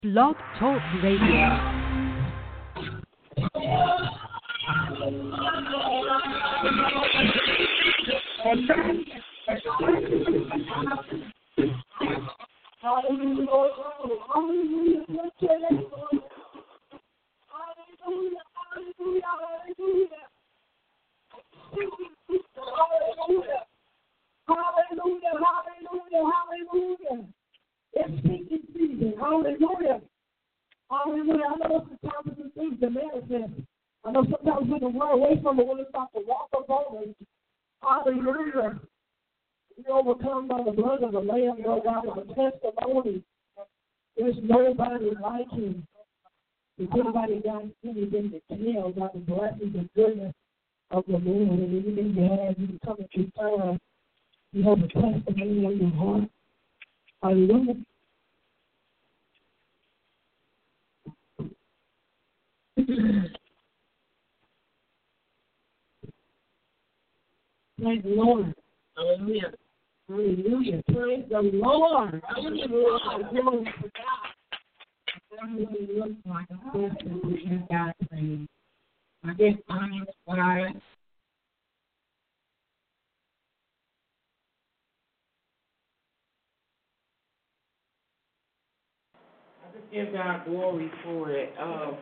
Blog Talk Radio. Hallelujah. It's speaking season. Hallelujah. Hallelujah. I know it's the time of the things to manifest. I know sometimes we can run away from it when it's about to walk up on us. Hallelujah. We overcome by the blood of the Lamb, Lord God, with a testimony. There's nobody like him. If anybody got anything to tell about the blessings and goodness of the Lord and anything you have, you can come at your time. You have a testimony on your heart. Hallelujah. Praise the Lord. Hallelujah. Hallelujah. Praise the Lord. Hallelujah. Glory to God. Everybody looks like a person who has God praise. I guess I'm inspired. Give God glory for it.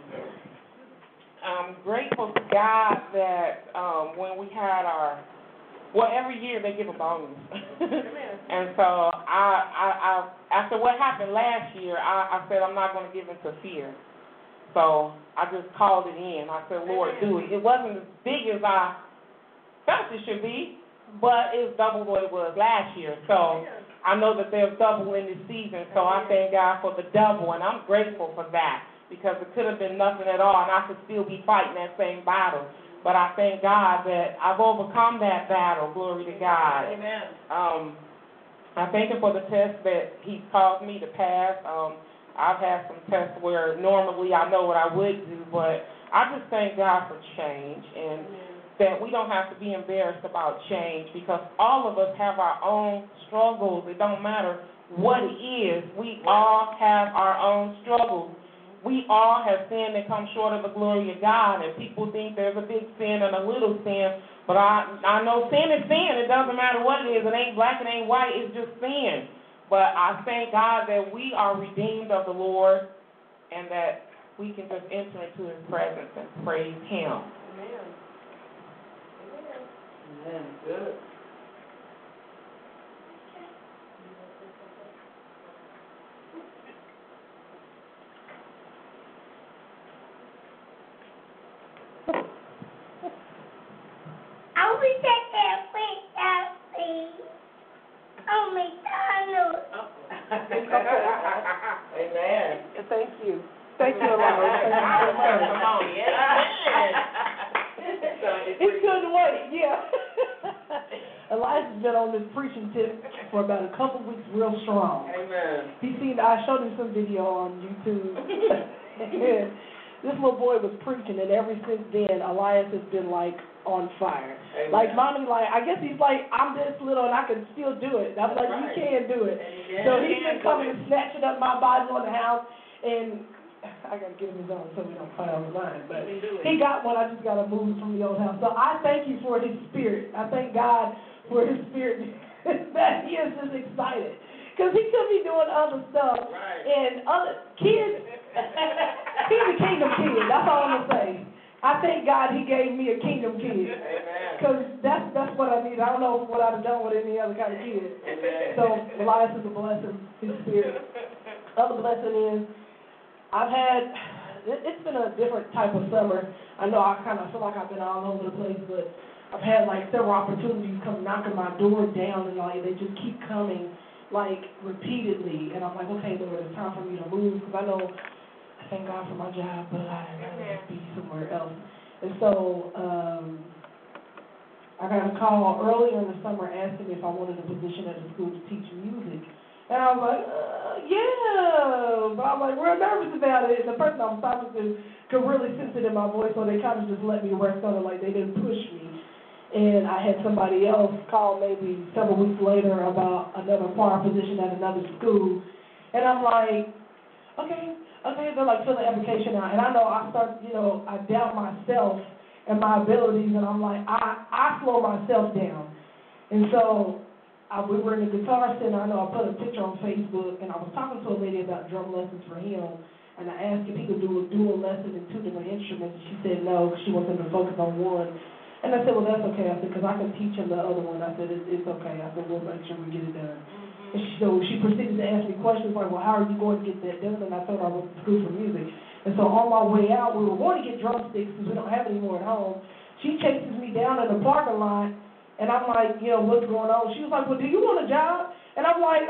I'm grateful to God that when we had every year they give a bonus. And so I after what happened last year, I said I'm not going to give into fear. So I just called it in. I said, Lord, do it. It wasn't as big as I felt it should be, but it's double what it was last year. So I know that there's double in this season, so I thank God for the double, and I'm grateful for that because it could have been nothing at all, and I could still be fighting that same battle. But I thank God that I've overcome that battle. Glory to God. Amen. I thank Him for the test that He caused me to pass. I've had some tests where normally I know what I would do, but I just thank God for change and that we don't have to be embarrassed about change because all of us have our own struggles. It don't matter what it is. We all have our own struggles. We all have sinned and come short of the glory of God, and people think there's a big sin and a little sin, but I know sin is sin. It doesn't matter what it is. It ain't black, it ain't white. It's just sin. But I thank God that we are redeemed of the Lord and that we can just enter into His presence and praise Him. Amen. Amen. Good. I wish I could print out, please. Oh, McDonald's. Amen. Thank you. Thank you, Elias. Come on, He couldn't wait, yeah. Elias has been on this preaching tip for about a couple weeks real strong. Amen. I showed him some video on YouTube. And this little boy was preaching, and ever since then, Elias has been like on fire. Amen. Like, mommy, I guess he's like, I'm this little and I can still do it. And I'm like, right. You can do it. Amen. So he's been coming and snatching up my Bible in the house, and I got to give him his own so we don't fight on the line. But he got one. I just got to move from the old house. So I thank you for his spirit. I thank God for his spirit that he is just excited. Because he could be doing other stuff. Right. And other kids, he's a kingdom kid. That's all I'm going to say. I thank God he gave me a kingdom kid. Because that's what I need. I don't know what I'd have done with any other kind of kid. Amen. So Elias is a blessing, his spirit. Other blessing is, it's been a different type of summer. I know I kind of feel like I've been all over the place, but I've had like several opportunities come knocking my door down, and like they just keep coming like repeatedly. And I'm like, okay, Lord, it's time for me to move because I know I thank God for my job, but I'd rather be somewhere else. And so I got a call earlier in the summer asking me if I wanted a position at a school to teach music. And I was like, yeah. But I was like, real nervous about it. And the person I was talking to could really sense it in my voice, so they kind of just let me rest on it, like they didn't push me. And I had somebody else call maybe several weeks later about another choir position at another school. And I'm like, okay, okay, they're like, fill the application out. And I know I start, I doubt myself and my abilities, and I'm like, I slow myself down. And so we were in the Guitar Center. I know I put a picture on Facebook, and I was talking to a lady about drum lessons for him, and I asked if he could do a dual lesson in 2 different instruments. She said no, she wants him to focus on one. And I said, well, that's okay. I said, because I can teach him the other one. I said, it's okay. I said, we'll make sure we get it done. And she proceeded to ask me questions like, well, how are you going to get that done? And I told her I went to school for music. And so on my way out, we were going to get drumsticks because we don't have any more at home. She chases me down in the parking lot, and I'm like, what's going on? She was like, well, do you want a job? And I'm like,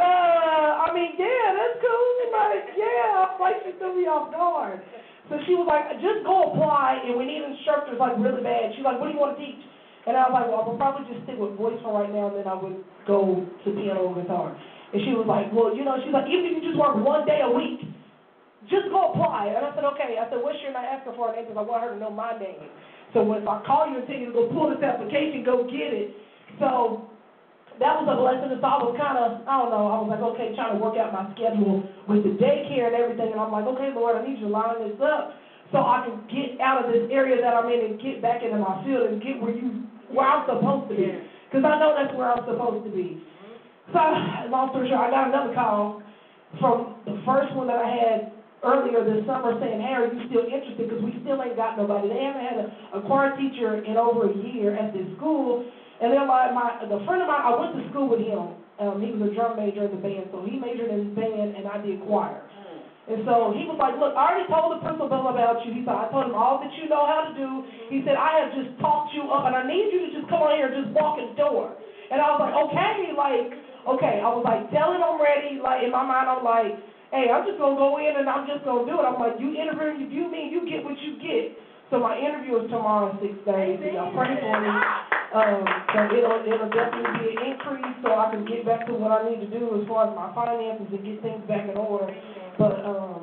yeah, that's cool. Like, yeah. Like, she threw me off guard. So she was like, just go apply, and we need instructors, like, really bad. She's like, what do you want to teach? And I was like, well, I would probably just stick with voice for right now, and then I would go to piano or guitar. And she was like, well, she's like, even if you just work 1 day a week, just go apply. And I said, okay. I said, what's your name? I asked her for a name because I want her to know my name. So if I call you and tell you to go pull this application, go get it. So that was a blessing. So I was kind of, I was like, okay, trying to work out my schedule with the daycare and everything. And I'm like, okay, Lord, I need you to line this up so I can get out of this area that I'm in and get back into my field and get where I'm supposed to be. Because I know that's where I'm supposed to be. So, long story short, I got another call from the first one that I had earlier this summer saying, hey, are you still interested? Because we still ain't got nobody. They haven't had a choir teacher in over a year at this school. And they're like, the friend of mine, I went to school with him. He was a drum major in the band, so he majored in band, and I did choir. And so he was like, look, I already told the principal about you. He said, I told him all that you know how to do. He said, I have just talked you up, and I need you to just come on here and just walk in the door. And I was like, okay. I was like, tell him I'm ready. Like, in my mind, I'm like, hey, I'm just going to go in, and I'm just going to do it. I'm like, you interview, you get what you get. So my interview is tomorrow at 6:30. So y'all pray for me. So it'll definitely be an increase so I can get back to what I need to do as far as my finances and get things back in order. But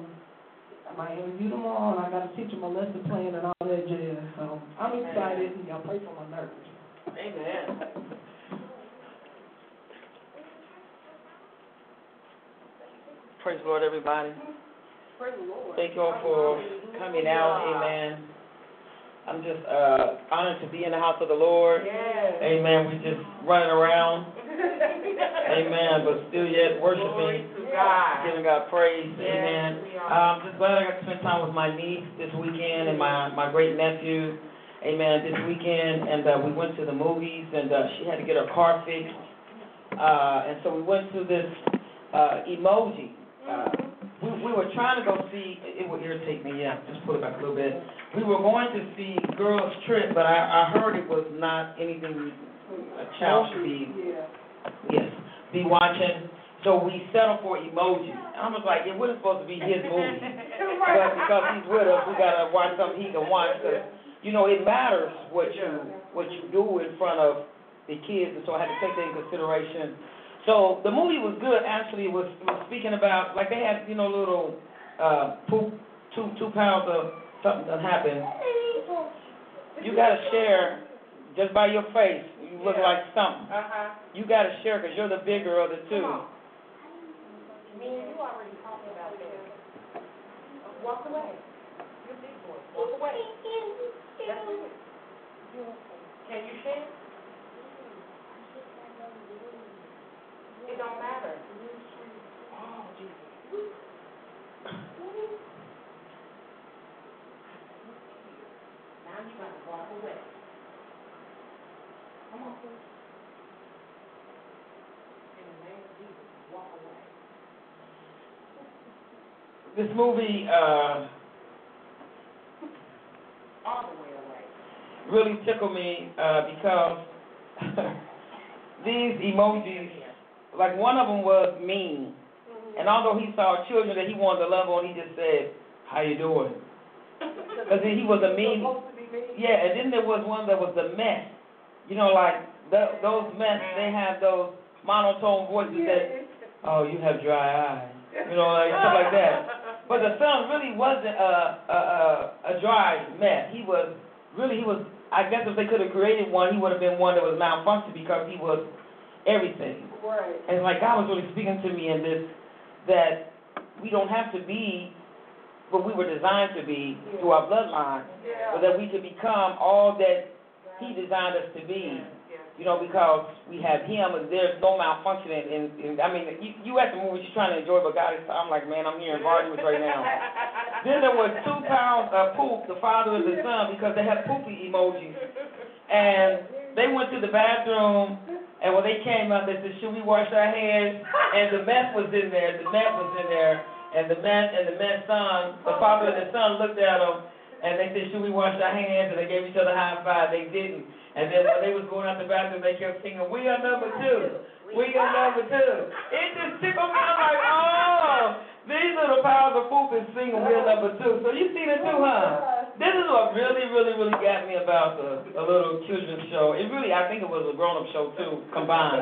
my interview tomorrow, and I got to teach them a lesson plan and all that jazz. So I'm excited. Y'all pray for my nerves. Amen. Praise the Lord, everybody. Praise the Lord. Thank you all for coming out. Amen. I'm just honored to be in the house of the Lord. Yes. Amen. We just running around. Amen. But still yet worshiping. Giving God praise. Yes, amen. I'm just glad I got to spend time with my niece this weekend and my great nephew. Amen. This weekend, and we went to the movies, and she had to get her car fixed. And so we went to this emoji. We were trying to go see, it would irritate me, just pull it back a little bit. We were going to see Girls Trip, but I heard it was not anything a child should be watching. So we settled for emoji. I was like, it wasn't supposed to be his movie. But because he's with us, we got to watch something he can watch. Because, it matters what you do in front of the kids, and so I had to take that into consideration. So the movie was good. Actually, it was speaking about, like they had, little poop, 2 pounds of something that happened. You got to share just by your face. You look like something. You got to share because you're the bigger of the two. Me and you already talked about that. Walk away. You're big boy. Walk away. That's it. Can you share? It don't matter. Oh, Jesus. Now you gotta walk away. Come on. In the name of Jesus, walk away. This movie All the way away. really tickled me because these emojis, like one of them was mean. And although he saw children that he wanted to love on, he just said, how you doing? Because he was a mean. Yeah, and then there was one that was the mess. Like those mess, they have those monotone voices that, oh, you have dry eyes. Like stuff like that. But the son really wasn't a dry mess. He was, I guess if they could have created one, he would have been one that was malfunctioning because he was everything. Right. And like God was really speaking to me in this, that we don't have to be what we were designed to be through our bloodline, but that we could become all that He designed us to be. You know, because we have Him, and there's no malfunctioning. I mean, you at the movie, you're trying to enjoy, but God is, I'm like, man, I'm hearing volumes right now. Then there was 2 pounds of poop, the father and the son, because they had poopy emojis. And they went to the bathroom, and when they came out, they said, should we wash our hands? And the mess was in there, and the man's son, the father and the son looked at them, and they said, should we wash our hands? And they gave each other a high five. They didn't. And then when they was going out the bathroom, they kept singing, we are number 2. We are number 2. It just tickled me. I'm like, oh, these little piles of poop is singing, we are number 2. So you seen it too, huh? This is what really got me about a little children's show. It really, I think it was a grown-up show too, combined.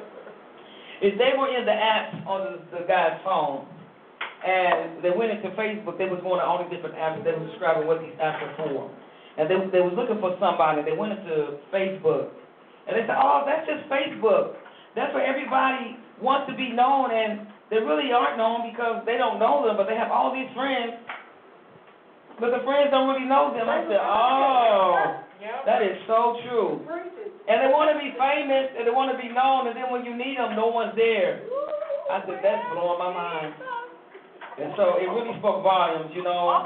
If they were in the apps on the guy's phone, and they went into Facebook, they was going to all the different apps. They were describing what these apps are for. And they was looking for somebody. They went into Facebook. And they said, oh, that's just Facebook. That's where everybody wants to be known, and they really aren't known because they don't know them, but they have all these friends, but the friends don't really know them. I said, oh, that is so true. And they want to be famous, and they want to be known, and then when you need them, no one's there. I said, that's blowing my mind. And so it really spoke volumes, you know.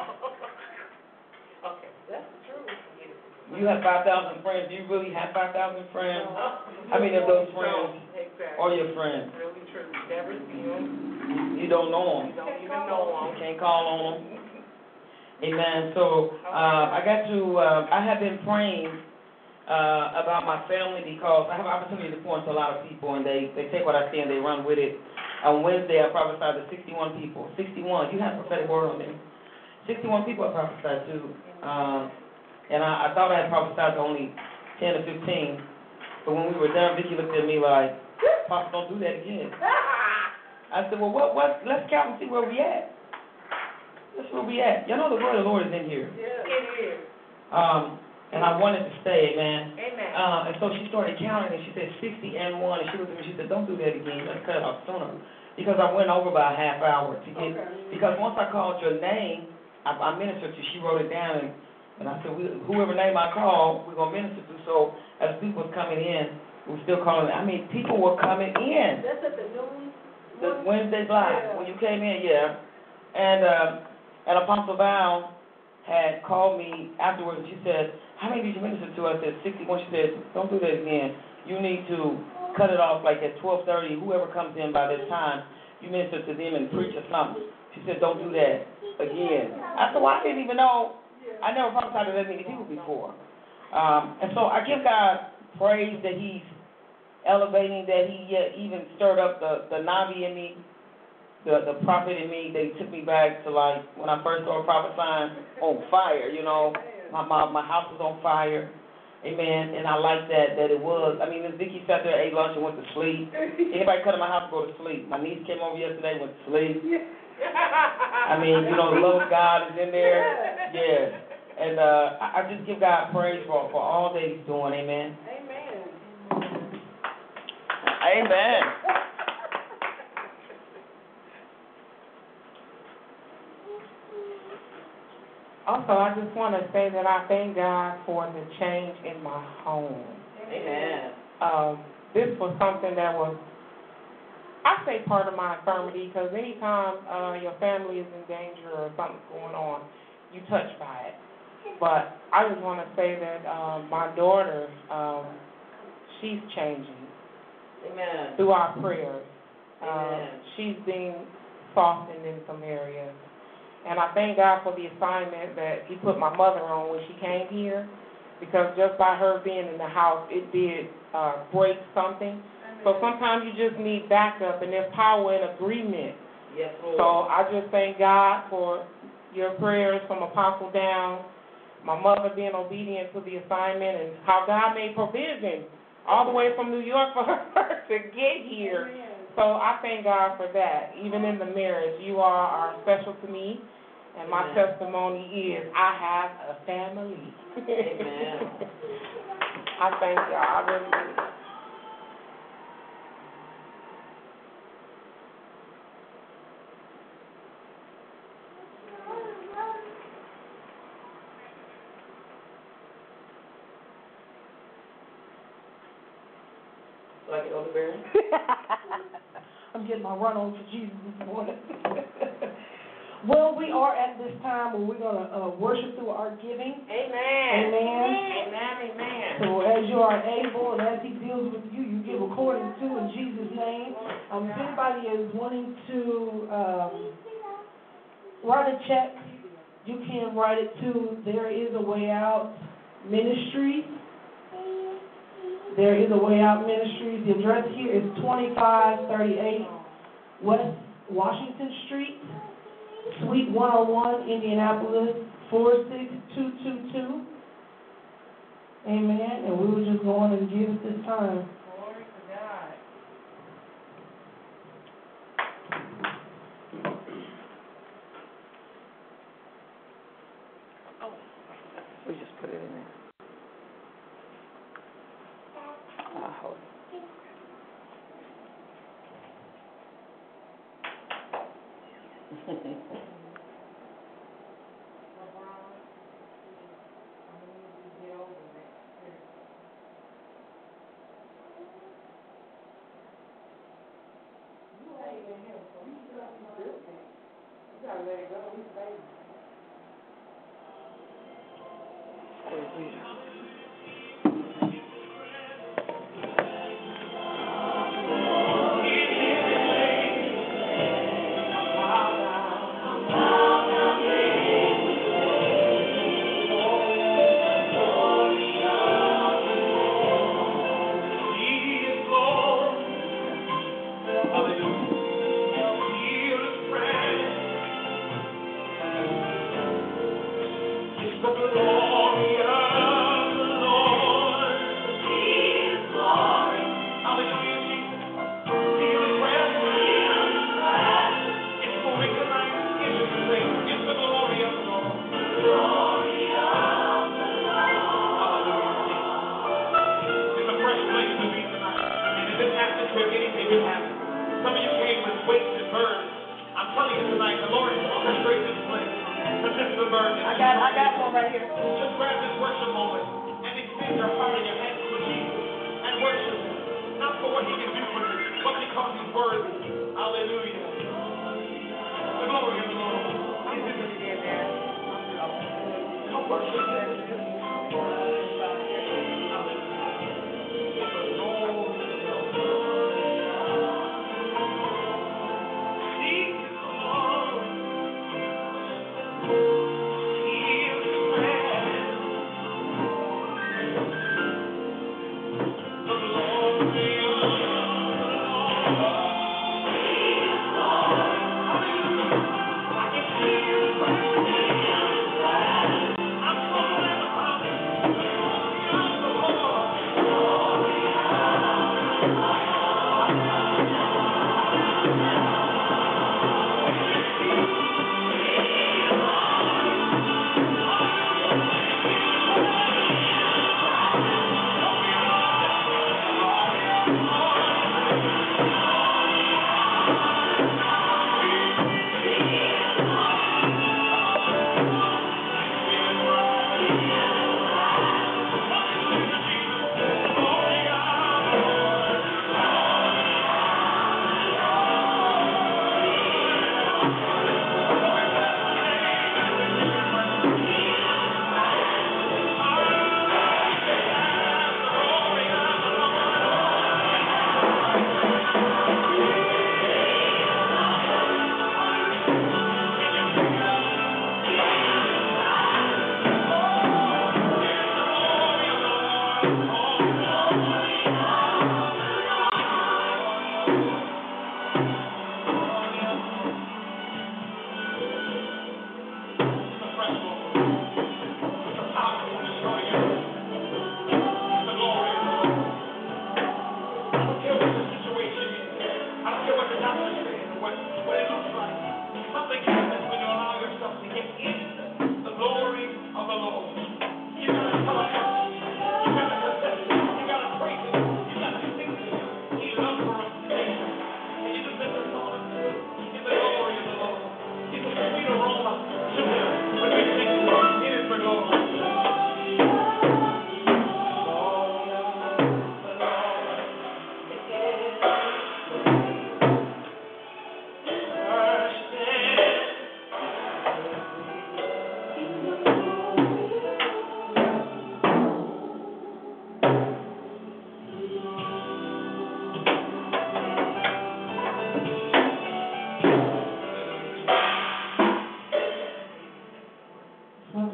Okay, that's true. You have 5,000 friends. Do you really have 5,000 friends? How many of those friends are your friends? Really true. Never see them. You don't know them. You don't even know them. You can't call on them. Amen. So I have been praying about my family because I have an opportunity to pour into a lot of people, and they take what I say and they run with it. On Wednesday, I prophesied to 61 people. 61. You have a prophetic word on there. 61 people I prophesied to. And I thought I had prophesied to only 10 or 15. But when we were done, Vicki looked at me like, Pastor, don't do that again. I said, well, what? Let's count and see where we at. That's where we at. Y'all know the word of the Lord is in here. Yeah, it is. And I wanted to stay, amen. Amen. And so she started counting, and she said 60 and 1, and she looked at me, she said, don't do that again, let's cut it off sooner. Because I went over by a half hour to get, because once I called your name, I ministered to, she wrote it down, and I said, whoever name I call, we're going to minister to. So as people was coming in, we were still calling, people were coming in. That's at the noon? The Wednesday's live, when you came in, yeah. And Apostle Val had called me afterwards, and she said, how many did you minister to? I said, 61. She said, don't do that again. You need to cut it off like at 12:30. Whoever comes in by that time, you minister to them and preach or something. She said, don't do that again. I said, well, I didn't even know. I never prophesied to that many people before. And so I give God praise that He's elevating, that He even stirred up the Navi in me, the prophet in me. They took me back to like when I first started prophesying on fire, you know. My house was on fire, amen, and I like that it was. Miss Vicki sat there, ate lunch, and went to sleep. Anybody come to my house, go to sleep. My niece came over yesterday, went to sleep. The love of God is in there. Yeah. And I just give God praise for all that He's doing, amen. Amen. Also, I just want to say that I thank God for the change in my home. Amen. This was something that was, I say, part of my infirmity, because anytime your family is in danger or something's going on, you touched by it. But I just want to say that my daughter, she's changing. Amen. Through our prayers. Amen. She's being softened in some areas. And I thank God for the assignment that He put my mother on when she came here, because just by her being in the house, it did break something. So sometimes you just need backup, and there's power in agreement. Yes, Lord. So I just thank God for your prayers from Apostle down, my mother being obedient to the assignment, and how God made provision all the way from New York for her to get here. So I thank God for that. Even in the marriage, you are special to me, and my testimony is I have a family. Amen. I thank God. I really do. Like elderberry? I'm getting my run on for Jesus this morning. Well, we are at this time where we're going to worship through our giving. Amen. Amen. Amen, amen. So as you are able and as he deals with you, you give according to in Jesus' name. If anybody is wanting to write a check, you can write it to There Is a Way Out Ministries. There Is a Way Out Ministries. The address here is 2538 West Washington Street, Suite 101, Indianapolis, 46222. Amen. And we were just going and give at this time. Glory to God. We just put it in there. Hold it. I got one right here. Just grab this worship moment and extend your heart and your hands to Jesus and worship Him. Not for what He can do for you, but because He's worthy. Hallelujah. The glory of the Lord. Come worship Him. I'm so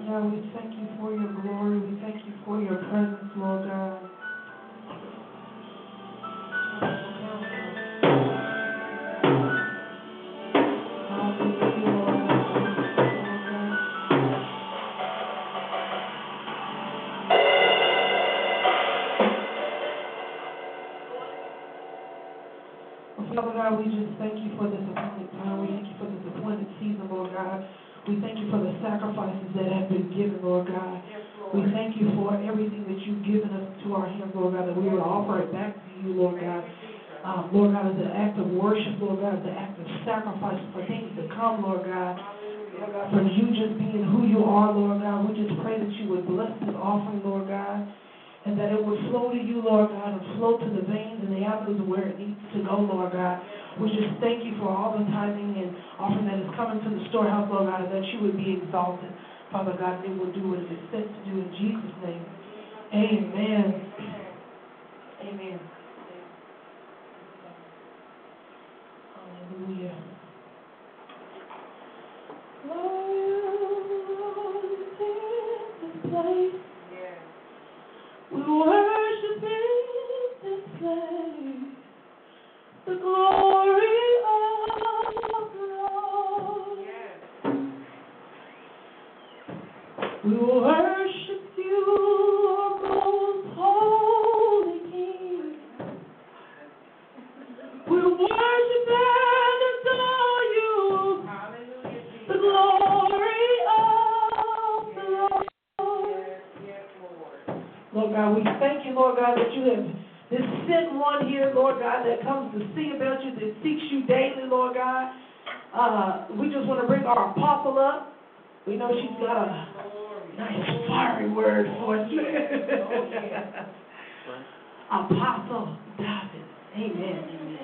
God, we thank you for your glory. We thank you for your presence, Lord God. Father God, we just thank you for this appointed time. We thank you for this appointed season, Lord God. We thank you for the sacrifices that have been given, Lord God. We thank you for everything that you've given us to our hands, Lord God, that we will offer it back to you, Lord God. Lord God, as an act of worship, Lord God, as an act of sacrifice for things to come, Lord God. Lord God, for you just being who you are, Lord God, we just pray that you would bless this offering, Lord God, and that it would flow to you, Lord God, and flow to the veins and the avenues where it needs to go, Lord God. We just thank you for all the tithing and offering that is coming to the storehouse, Lord God, and that you would be exalted, Father God, and it will do what it is set to do in Jesus' name. Amen. Amen. Hallelujah. Lord, in this place. We worship in this place, the glory of the Lord. We worship you, our most holy King. We worship and adore you, the glory of the Lord. Lord God, we thank you, Lord God, that you have this sent one here, Lord God, that comes to see about you, that seeks you daily, Lord God. We just want to bring our apostle up. We know she's got a nice fiery word for you. Apostle David. Amen.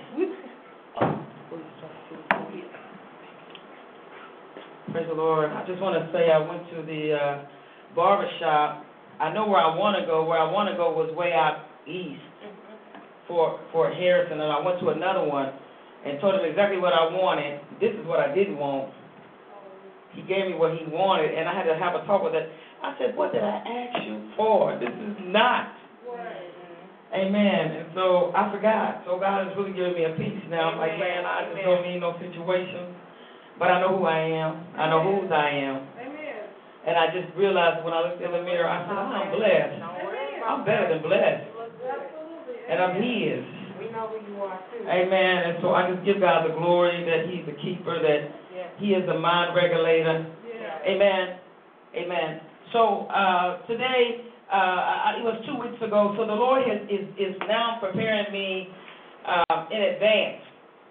Praise the Lord. I just want to say I went to the barber shop. I know where I want to go. Where I want to go was way out east for Harrison, and I went to another one and told him exactly what I wanted. This is what I didn't want. He gave me what he wanted, and I had to have a talk with it. I said, what did I ask you for? This is not. Amen. And so I forgot. So God has really given me a peace now. I'm like, man, I just don't need no situation. But I know who I am. I know whose I am. And I just realized when I looked in the mirror, I said, I'm blessed. I'm better than blessed. And I'm His. We know who you are, too. Amen. And so I just give God the glory that He's the keeper, that He is the mind regulator. Amen. Amen. So today, it was 2 weeks ago, so the Lord is now preparing me in advance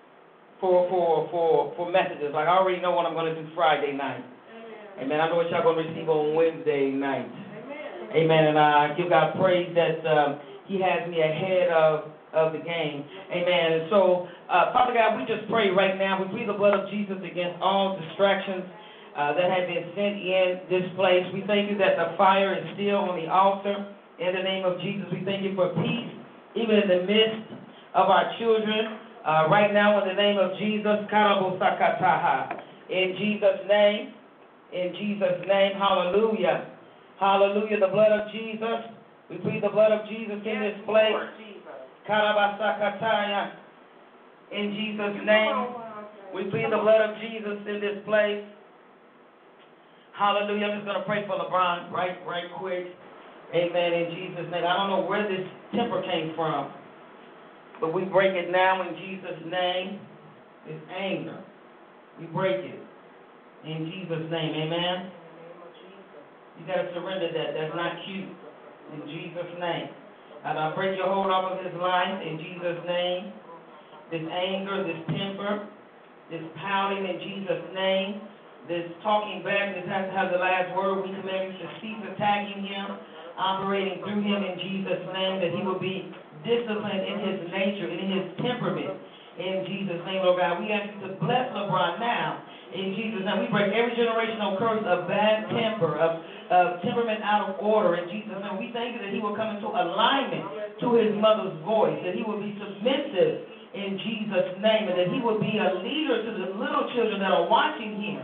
for messages. Like I already know what I'm going to do Friday night. Amen. I know what y'all going to receive on Wednesday night. Amen. And I give God praise that He has me ahead of the game. Amen. And so, Father God, we just pray right now. We plead the blood of Jesus against all distractions that have been sent in this place. We thank you that the fire is still on the altar. In the name of Jesus, we thank you for peace, even in the midst of our children. Right now, in the name of Jesus, Karabosakataha. In Jesus' name. In Jesus' name, hallelujah. Hallelujah, the blood of Jesus. We plead the blood of Jesus in this place. Karabasakataya. In Jesus' name, we plead the blood of Jesus in this place. Hallelujah. I'm just going to pray for LeBron right quick. Amen, in Jesus' name. I don't know where this temper came from, but we break it now in Jesus' name. It's anger. We break it. In Jesus' name, amen? You got to surrender that. That's not cute. In Jesus' name. And I break your hold off of his life in Jesus' name. This anger, this temper, this pouting in Jesus' name, this talking back, this has to have the last word. We command you to cease attacking him, operating through him in Jesus' name, that he will be disciplined in his nature, in his temperament. In Jesus' name, Lord God, we ask you to bless LeBron now. In Jesus' name, we break every generational curse of bad temper, of temperament out of order. In Jesus' name, we thank you that he will come into alignment to his mother's voice, that he will be submissive in Jesus' name, and that he will be a leader to the little children that are watching him.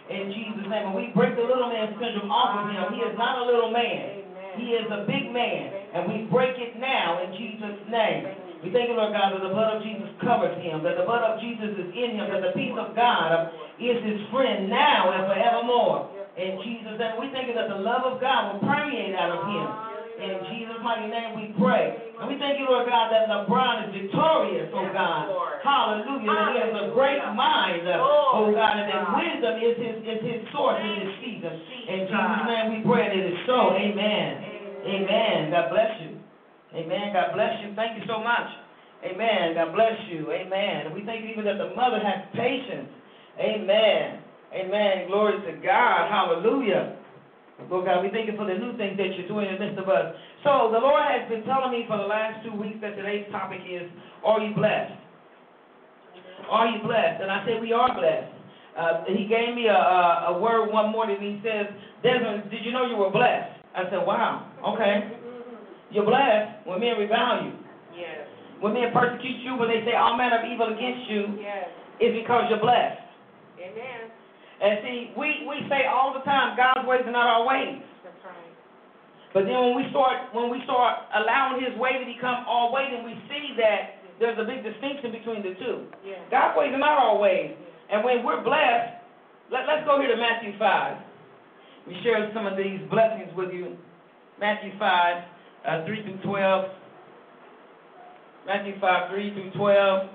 in Jesus' name. And we break the little man syndrome off of him. He is not a little man. He is a big man. And we break it now in Jesus' name. We thank you, Lord God, that the blood of Jesus covers him, that the blood of Jesus is in him, that the peace of God is his friend now and forevermore. In Jesus' name, we thank you that the love of God will permeate out of him. In Jesus' mighty name we pray. And we thank you, Lord God, that LeBron is victorious, oh God. Hallelujah. That he has a great mind, oh God, and that wisdom is his source in this season. In Jesus' name we pray, and it is so. Amen. Amen. God bless you. Amen. God bless you. Thank you so much. Amen. God bless you. Amen. And we thank you even that the mother has patience. Amen. Amen. Glory to God. Hallelujah. Lord God, we thank you for the new things that you're doing in the midst of us. So the Lord has been telling me for the last 2 weeks that today's topic is, are you blessed? Are you blessed? And I said we are blessed. He gave me a word one morning, and he says, Desmond, did you know you were blessed? I said, wow, okay. You're blessed when men revile you. Yes. When men persecute you, when they say all manner of evil against you, Yes. it's because you're blessed. Amen. And see, we say all the time, God's ways are not our ways. That's right. But then when we start allowing his way to become our way, then we see that there's a big distinction between the two. Yes. God's ways are not our ways. And when we're blessed, let's go here to Matthew 5. We share some of these blessings with you. Matthew 5, 3 through 12. Matthew 5, 3 through 12.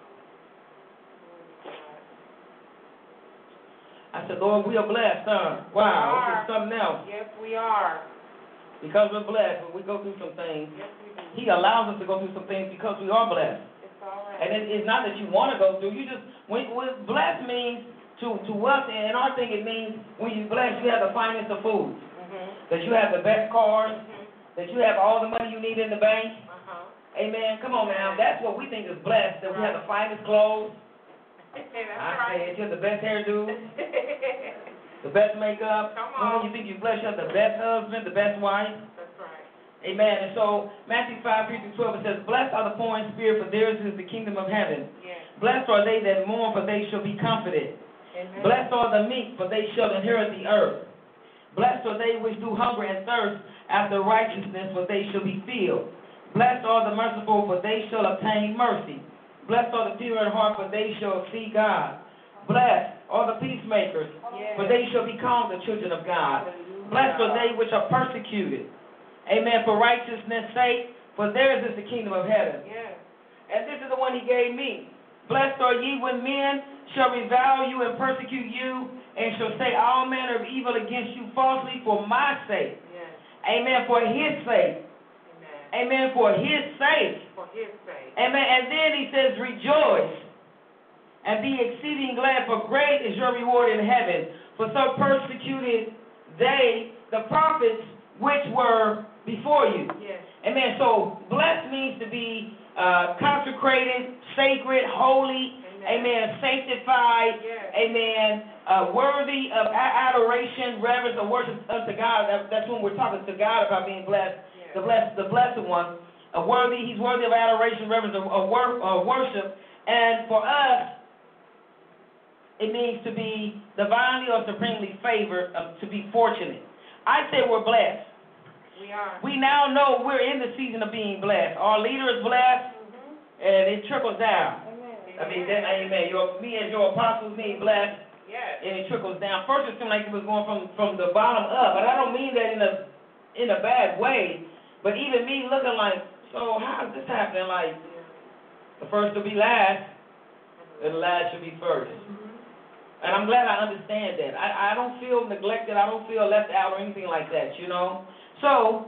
I said, Lord, we are blessed, huh? Wow, this is something else. Yes, we are. Because we're blessed, when we go through some things, Yes, we do. he allows us to go through some things because we are blessed. It's all right. And it's not that you want to go through. You just, when blessed means to us, and our thing, it means when you're blessed, you have the finest of food. That you have the best cars, that you have all the money you need in the bank. Amen. Come on now. That's what we think is blessed, that we have the finest clothes. That's I right. said, you have the best hairdo, the best makeup. Come on. When you think you're blessed, you have the best husband, the best wife. That's right. Amen. And so, Matthew 5, 3 through 12, it says, Blessed are the poor in spirit, for theirs is the kingdom of heaven. Yes. Blessed are they that mourn, for they shall be comforted. Amen. Blessed are the meek, for they shall inherit the earth. Blessed are they which do hunger and thirst after righteousness, for they shall be filled. Blessed are the merciful, for they shall obtain mercy. Blessed are the pure in heart, for they shall see God. Blessed are the peacemakers, for they shall be called the children of God. Blessed are they which are persecuted. Amen. For righteousness' sake, for theirs is the kingdom of heaven. Yes. And this is the one he gave me. Blessed are ye when men shall revile you and persecute you, and shall say all manner of evil against you falsely for my sake. Yes. Amen. For his sake. Amen. For his sake. For his sake. Amen. And then he says, rejoice and be exceeding glad, for great is your reward in heaven. For so persecuted they the prophets which were before you. Yes. Amen. So blessed means to be consecrated, sacred, holy. Amen. Sanctified. Yes. Amen. Worthy of adoration, reverence, or worship unto God. That's when we're talking to God about being blessed. The blessed one, he's worthy of adoration, reverence, or worship. And for us, it means to be divinely or supremely favored, to be fortunate. I say we're blessed. We are. We now know we're in the season of being blessed. Our leader is blessed, and it trickles down. Amen. Me as your apostles need blessed, and it trickles down. First, it seemed like it was going from the bottom up, but I don't mean that in a bad way. But even me looking like, so how is this happening? Like, the first will be last, and the last should be first. And I'm glad I understand that. I don't feel neglected. I don't feel left out or anything like that, you know. So,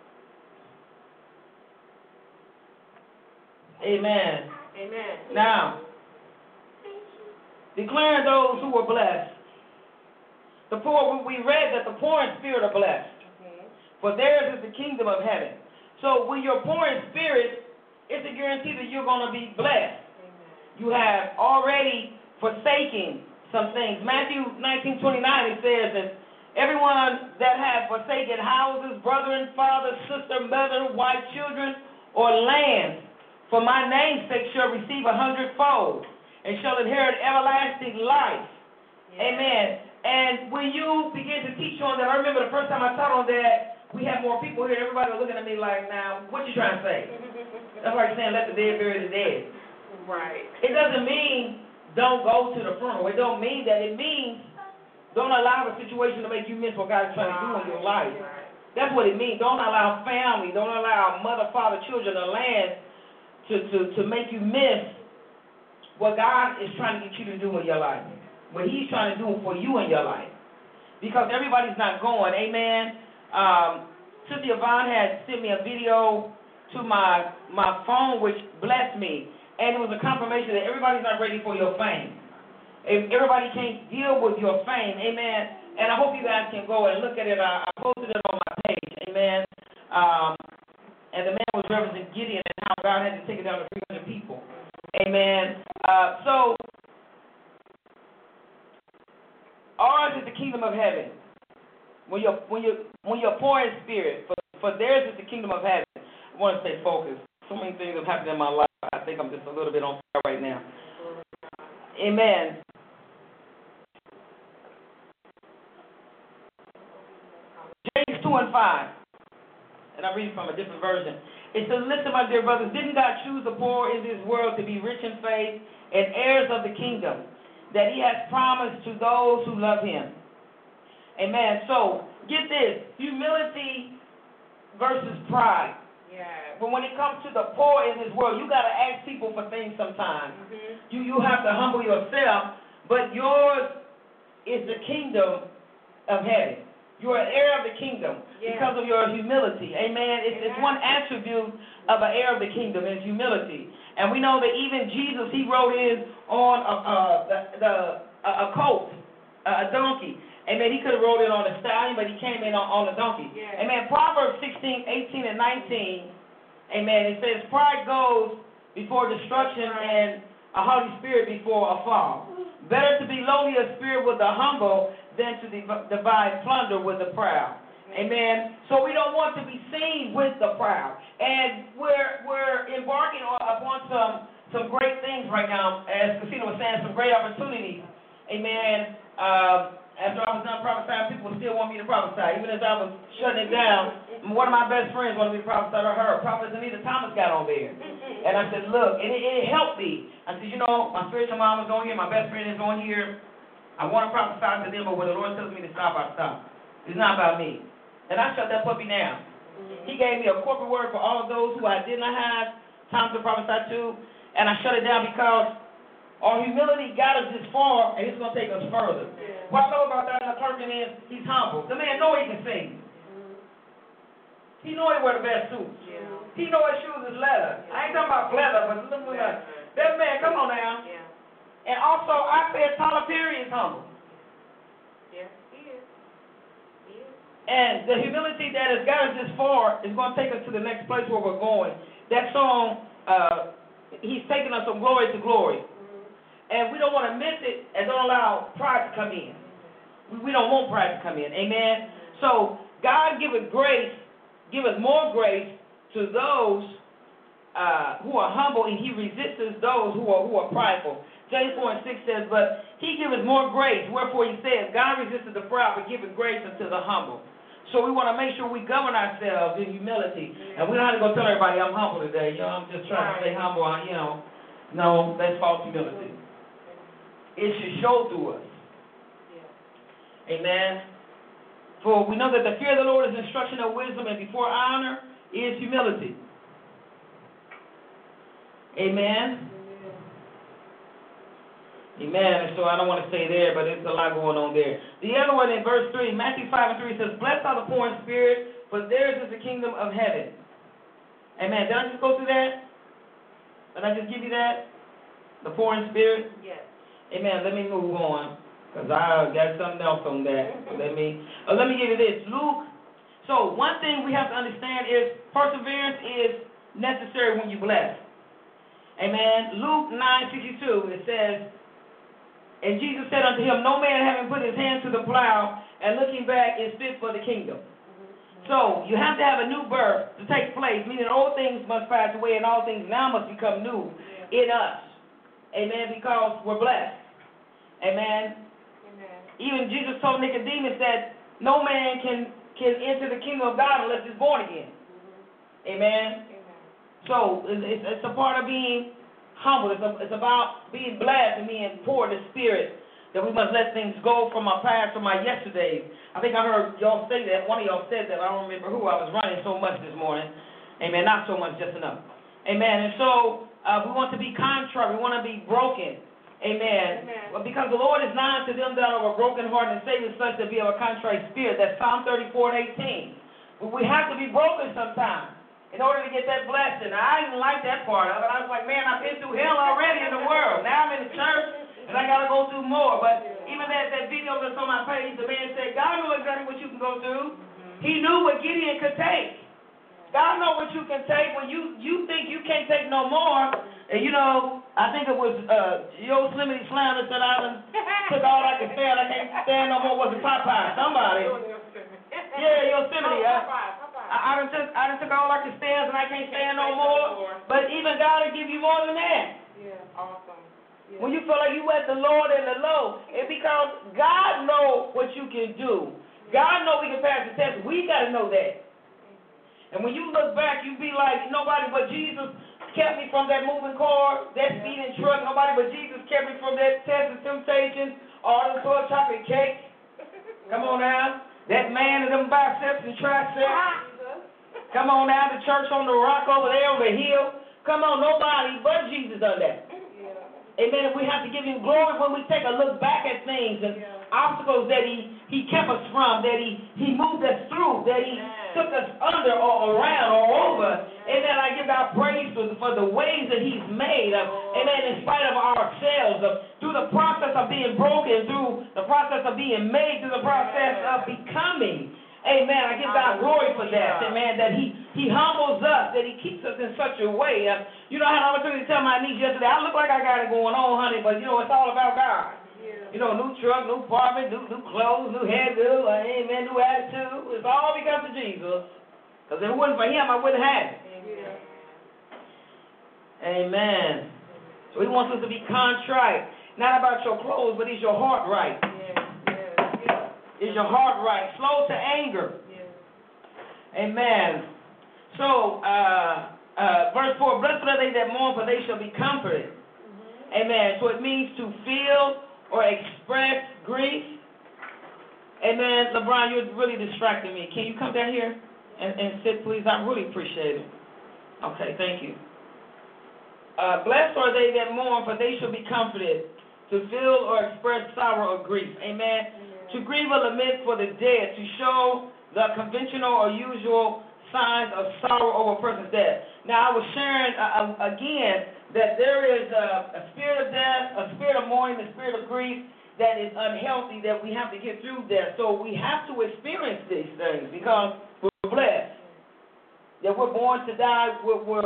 amen. Amen. Now, declaring those who were blessed. The poor, we read that the poor in spirit are blessed. For theirs is the kingdom of heaven. So when you're poor in spirit, it's a guarantee that you're going to be blessed. You have already forsaken some things. Matthew 19:29, it says that everyone that has forsaken houses, brethren, father, sister, mother, wife, children, or land, for my name's sake shall receive 100-fold, and shall inherit everlasting life. Amen. And when you begin to teach on that, I remember the first time I taught on that, we had more people here. Everybody was looking at me like, now, what you trying to say? That's like saying, let the dead bury the dead. Right. It doesn't mean don't go to the funeral. It don't mean that. It means don't allow the situation to make you miss what God is trying to do in your life. That's what it means. Don't allow family, don't allow mother, father, children, or land to make you miss what God is trying to get you to do in your life. What He's trying to do for you in your life. Because everybody's not going. Amen. Cynthia Vaughn had sent me a video to my phone, which blessed me. And it was a confirmation that everybody's not ready for your fame. Everybody can't deal with your fame. Amen. And I hope you guys can go and look at it. I posted it on my page. Amen. And the man was representing Gideon and how God had to take it down to 300 people. Amen. So, ours is the kingdom of heaven. When you're poor in spirit, for theirs is the kingdom of heaven. I want to stay focused. So many things have happened in my life. I think I'm just a little bit on fire right now. Amen. James 2:5. And I'm reading from a different version. It says, listen, my dear brothers, didn't God choose the poor in this world to be rich in faith and heirs of the kingdom that He has promised to those who love Him? Amen. So, get this. Humility versus pride. Yeah. But when it comes to the poor in this world, you got to ask people for things sometimes. Mm-hmm. You have to humble yourself, but yours is the kingdom of heaven. You're an heir of the kingdom because of your humility. Amen. It's one attribute of an heir of the kingdom is humility. And we know that even Jesus, He rode in on a colt, a donkey. Amen. He could have rode in on a stallion, but He came in on a donkey. Yeah. Amen. Proverbs 16:18 and 19. Amen. It says, pride goes before destruction and a haughty spirit before a fall. Better to be lowly of spirit with the humble than to divide plunder with the proud. Amen. So we don't want to be seen with the proud. And we're embarking upon some great things right now. As Christina was saying, some great opportunities. Amen. After I was done prophesying, people still want me to prophesy. Even as I was shutting it down, one of my best friends wanted me to prophesy to her. Prophetess Anita Thomas got on there. And I said, look, and it helped me. I said, you know, my spiritual mom is on here, my best friend is on here. I want to prophesy to them, but when the Lord tells me to stop, I stop. It's not about me. And I shut that puppy down. He gave me a corporate word for all of those who I did not have time to prophesy to, and I shut it down because our humility got us this far, and it's going to take us further. Yeah. What I know about that clergyman is he's humble. The man know he can sing. He know he wear the best suits. Yeah. He know his shoes is leather. I ain't talking about leather, but that man, come on now. Yeah. And also, I said Tyler Perry is humble. Yeah, he is. He is. And the humility that has got us this far is going to take us to the next place where we're going. That song, He's taking us from glory to glory. And we don't want to miss it and don't allow pride to come in. We don't want pride to come in. Amen? So, God give us grace, give us more grace to those who are humble, and He resists those who are prideful. James 4:6 says, but He giveth more grace. Wherefore He says, God resisteth the proud, but giveth grace unto the humble. So we want to make sure we govern ourselves in humility. And we don't have to go tell everybody I'm humble today. You know, I'm just trying to stay humble. You know, no, that's false humility. It should show through us. Yeah. Amen. For we know that the fear of the Lord is instruction of wisdom, and before honor is humility. Amen. Amen. And so I don't want to stay there, but there's a lot going on there. The other one in verse 3, Matthew 5:3 says, blessed are the poor in spirit, for theirs is the kingdom of heaven. Amen. Did I just go through that? Did I just give you that? The poor in spirit? Yes. Amen. Let me move on, because I got something else on that. Let me give you this. Luke. So one thing we have to understand is perseverance is necessary when you bless. Amen. Luke 9:62, it says, and Jesus said unto him, no man having put his hand to the plow and looking back is fit for the kingdom. So you have to have a new birth to take place, meaning old things must pass away and all things now must become new in us. Amen. Because we're blessed. Amen. Amen. even Jesus told Nicodemus that no man can enter the kingdom of God unless he's born again. Amen. So it's a part of being humble. It's about being blessed and being poor in the spirit. That we must let things go from our past, from our yesterdays. I think I heard y'all say that. One of y'all said that. I don't remember who. I was running so much this morning. Amen. Not so much, just enough. Amen. And so we want to be contrite. We want to be broken. Amen. Well, because the Lord is nigh to them that are broken heart and Savior such to be of a contrite spirit. That's Psalm 34:18. But we have to be broken sometimes in order to get that blessing. Now, I didn't like that part of it. I was like, man, I've been through hell already in the world. Now I'm in the church and I got to go through more. But even that video that's on my page, the man said, God knows exactly what you can go through. He knew what Gideon could take. God knows what you can take when you think you can't take no more. And you know, I think it was Yosemite Slam that said I took all I could stand. I can't stand no more. Was it Popeye? Somebody. Yeah, Yosemite. I done took all I could stand and I can't stand no more. But even God will give you more than that. Yeah, awesome. Yeah. When you feel like you at the Lord and the low, it's because God knows what you can do. God knows we can pass the test. We got to know that. And when you look back, you be like, nobody but Jesus kept me from that moving car, that speeding truck. Nobody but Jesus kept me from that test of temptation, all them 12 chocolate cakes. Come on now. That man and them biceps and triceps. Come on now, the church on the rock over there on the hill. Come on, nobody but Jesus done that. Amen. We have to give him glory when we take a look back at things and obstacles that he kept us from, that he moved us through, that he took us under or around or over. Amen. I give God praise for the ways that he's made. Amen. In spite of ourselves, through the process of being broken, through the process of being made, through the process of becoming. Amen. I give God glory for that. Amen. That he humbles us, that he keeps us in such a way. You know, I had an opportunity to tell my niece yesterday, I look like I got it going on, honey, but you know, it's all about God. Yeah. You know, new truck, new apartment, new clothes, new hairdo, amen, new attitude. It's all because of Jesus. Because if it wasn't for him, I wouldn't have it. Amen. So he wants us to be contrite. Not about your clothes, but is your heart right? Is your heart right? Slow to anger. Amen. So, verse 4, blessed are they that mourn, for they shall be comforted. Amen. So it means to feel or express grief. Amen. LeBron, you're really distracting me. Can you come down here and sit, please? I really appreciate it. Okay, thank you. Blessed are they that mourn, for they shall be comforted. To feel or express sorrow or grief. Amen. To grieve or lament for the dead, to show the conventional or usual signs of sorrow over a person's death. Now, I was sharing again that there is a spirit of death, a spirit of mourning, a spirit of grief that is unhealthy that we have to get through there. So we have to experience these things because we're blessed. That we're born to die, we're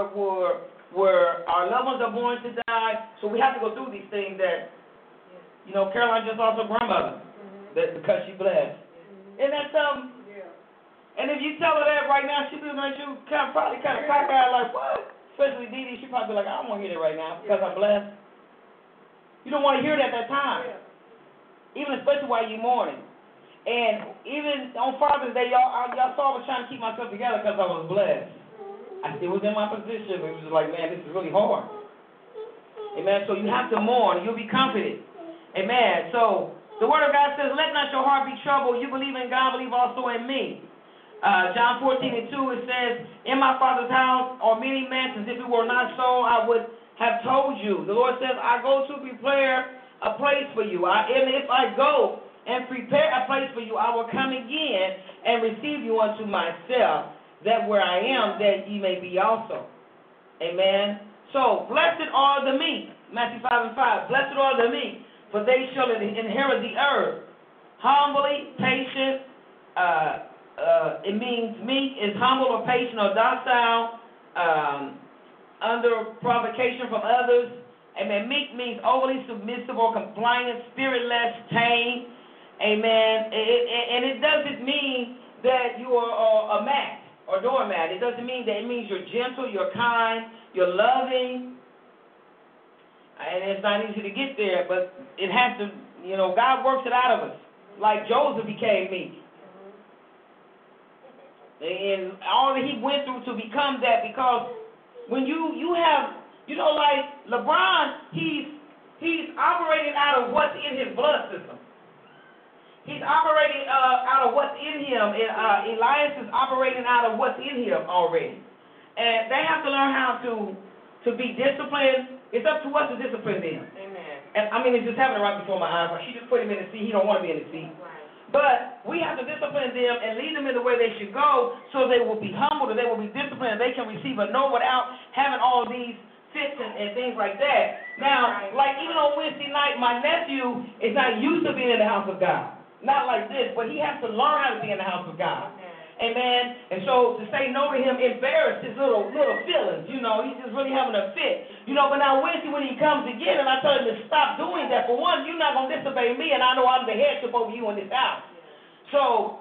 our loved ones are born to die. So we have to go through these things that, you know, Caroline just lost her grandmother. That's because she's blessed. Isn't that something? Yeah. And if you tell her that right now, she'll be like, you probably kind of cockeyed like, what? Especially Dee Dee, she probably be like, I don't want to hear that right now because I'm blessed. You don't want to hear it at that time. Even especially while you're mourning. And even on Father's Day, y'all saw I was trying to keep myself together because I was blessed. I still was in my position, but it was just like, man, this is really hard. Amen. So you have to mourn. You'll be comforted. Amen. So the Word of God says, let not your heart be troubled. You believe in God, believe also in me. John 14:2, it says, in my Father's house are many mansions. If it were not so, I would have told you. The Lord says, I go to prepare a place for you. And if I go and prepare a place for you, I will come again and receive you unto myself, that where I am, that ye may be also. Amen. So, blessed are the meek. Matthew 5:5. Blessed are the meek, for they shall inherit the earth. Humbly, patient, it means meek is humble or patient or docile, under provocation from others. Amen. Meek means overly submissive or compliant, spiritless, tame. Amen. And it doesn't mean that you are a mat or doormat. It doesn't mean that. It means you're gentle, you're kind, you're loving. And it's not easy to get there, but it has to, you know, God works it out of us. like Joseph became meek. And all that he went through to become that, because when you have, like LeBron, he's operating out of what's in his blood system. He's operating out of what's in him. Elias is operating out of what's in him already. And they have to learn how to be disciplined. It's up to us to discipline them. Amen. And I mean, it's just having it right before my eyes. Like, she just put him in the seat. He don't want to be in the seat. Right. But we have to discipline them and lead them in the way they should go, so they will be humbled and they will be disciplined and they can receive a no without having all these fits and things like that. Now, like even on Wednesday night, my nephew is not used to being in the house of God. Not like this, but he has to learn how to be in the house of God. Amen. And so to say no to him embarrassed his little feelings. He's just really having a fit. But now Wednesday when he comes again, and I tell him to stop doing that. For one, you're not going to disobey me, and I know I'm the headship over you in this house. So,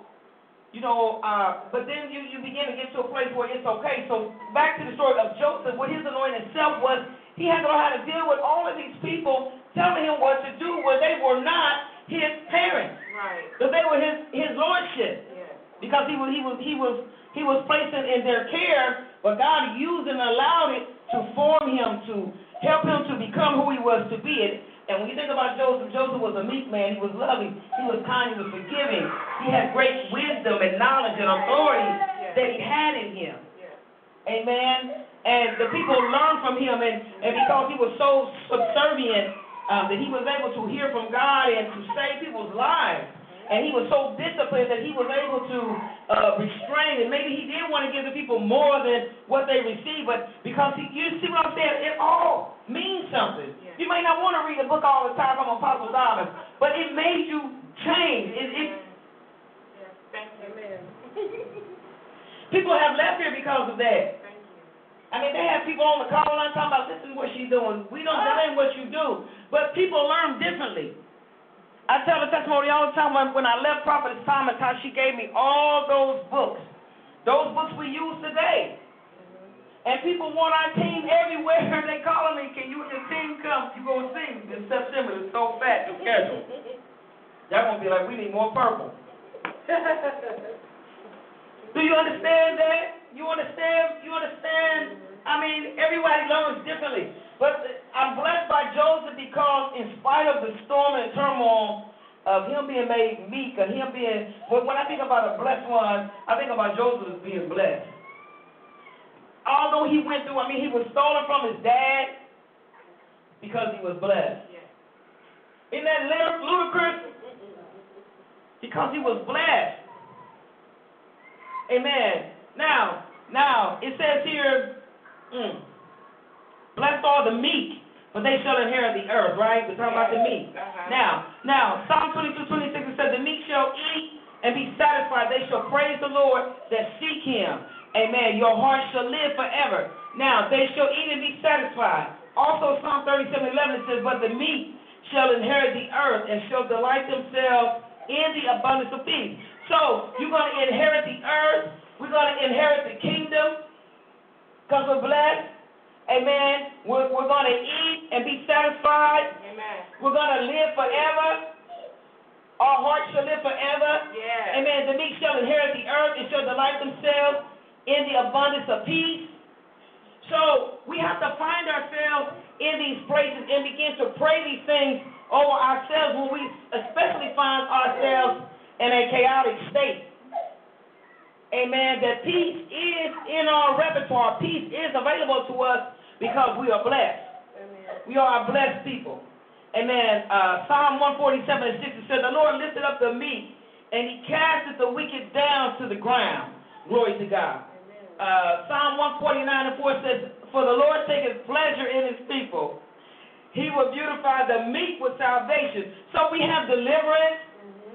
but then you begin to get to a place where it's okay. So back to the story of Joseph, what his anointing self was, he had to learn how to deal with all of these people telling him what to do where they were not his parents. Right. But they were his lordship. Because he was placed in their care, but God used and allowed it to form him, to help him to become who he was to be. And when you think about Joseph, Joseph was a meek man. He was loving. He was kind. He was forgiving. He had great wisdom and knowledge and authority that he had in him. Amen. And the people learned from him, and because he was so subservient that he was able to hear from God and to save people's lives. And he was so disciplined that he was able to restrain, and maybe he did want to give the people more than what they received, but because you see what I'm saying, it all means something. Yeah. You may not want to read a book all the time from Apostle Thomas, but it made you change. Thank you. People have left here because of that. Thank you. I mean, they have people on the call line talking about, this is what she's doing. That ain't what you do. But people learn differently. I tell the testimony all the time when I left Prophetess Thomas, how she gave me all those books we use today. And people want our team everywhere. They calling me, can you and your team come? You going to sing in September. It's so fat, the schedule. Y'all going to be like, we need more purple. Do you understand that? You understand? I mean, everybody learns differently. But I'm blessed by Joseph because in spite of the storm and turmoil of him being made meek, and him being, when I think about a blessed one, I think about Joseph as being blessed. Although he went through, he was stolen from his dad because he was blessed. Isn't that ludicrous? Because he was blessed. Amen. Now, it says here, blessed are the meek, but they shall inherit the earth, right? We're talking about the meek. Now, Psalm 22:26, it says, the meek shall eat and be satisfied. They shall praise the Lord that seek him. Amen. Your heart shall live forever. Now, they shall eat and be satisfied. Also, Psalm 37:11, it says, but the meek shall inherit the earth and shall delight themselves in the abundance of peace. So, you're going to inherit the earth. We're going to inherit the kingdom because we're blessed. Amen. We're going to eat and be satisfied. Amen. We're going to live forever. Our hearts shall live forever. Yeah. Amen. The meek shall inherit the earth and shall delight themselves in the abundance of peace. So we have to find ourselves in these places and begin to pray these things over ourselves when we especially find ourselves in a chaotic state. Amen. That peace is in our repertoire. Peace is available to us because we are blessed. Amen. We are a blessed people. Amen. Psalm 147:6 says, the Lord lifted up the meek, and he casteth the wicked down to the ground. Glory to God. Psalm 149:4 says, for the Lord taketh pleasure in his people. He will beautify the meek with salvation. So we have deliverance.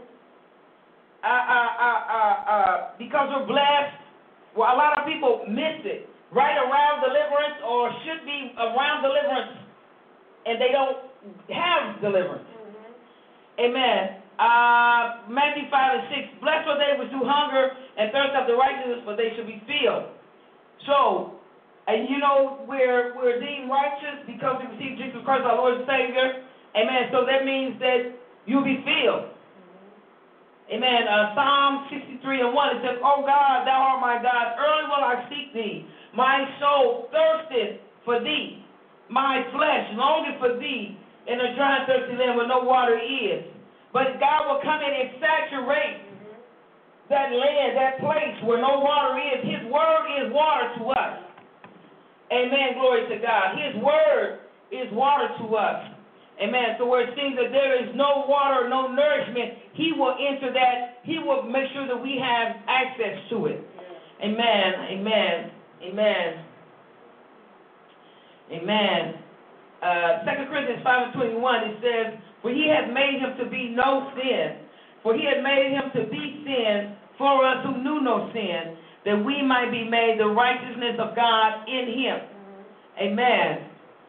Because we're blessed. Well, a lot of people miss it. Right around deliverance, or should be around deliverance, and they don't have deliverance. Amen. Matthew 5:6. Blessed are they which do hunger and thirst after righteousness, for they shall be filled. So, and we're deemed righteous because we receive Jesus Christ, our Lord and Savior. Amen. So that means that you'll be filled. Amen. Psalm 63:1, it says, "O God, thou art my God, early will I seek thee. My soul thirsteth for thee. My flesh longeth for thee in a dry and thirsty land where no water is." But God will come in and saturate that land, that place where no water is. His word is water to us. Amen. Glory to God. His word is water to us. Amen. So where it seems that there is no water, no nourishment, He will enter that. He will make sure that we have access to it. Amen. Amen. Amen. Amen. 2 Corinthians 5:21, it says, "For He hath made Him to be no sin. For He had made Him to be sin for us who knew no sin, that we might be made the righteousness of God in Him." Amen.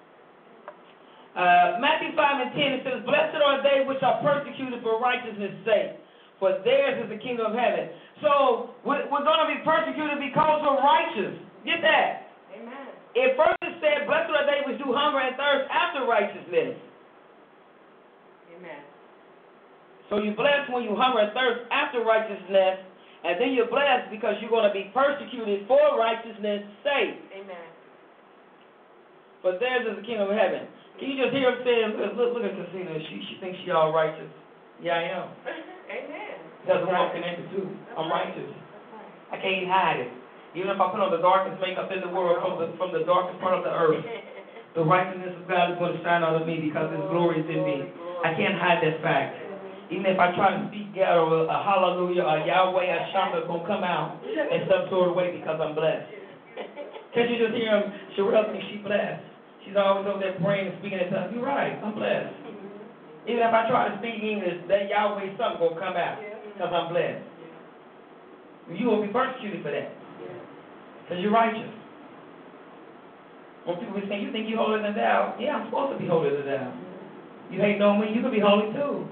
Matthew 5:10, it says, "Blessed are they which are persecuted for righteousness' sake, for theirs is the kingdom of heaven." So we're going to be persecuted because we're righteous. Get that? Amen. It first said, "Blessed are they which do hunger and thirst after righteousness." Amen. So you're blessed when you hunger and thirst after righteousness, and then you're blessed because you're going to be persecuted for righteousness' sake. Amen. For theirs is the kingdom of heaven. Can you just hear him saying, look at Christina, she thinks she all righteous. Yeah, I am. Amen. That's what I'm connected to. I'm righteous. I can't hide it. Even if I put on the darkest makeup in the world from the darkest part of the earth, the righteousness of God is going to shine out of me because His glory is in me. I can't hide that fact. Even if I try to speak ghetto, a hallelujah, a Yahweh, a Shama is going to come out in some sort of way because I'm blessed. Can't you just hear him? Sherelle thinks she's blessed. She's always over there praying and speaking in tongues. You're right, I'm blessed. Even if I try to speak English, that Yahweh something will come out because I'm blessed. You will be persecuted for that because you're righteous. When people be saying, "You think you're holier than thou?" Yeah, I'm supposed to be holier than thou. You hate on me, you can be holy too.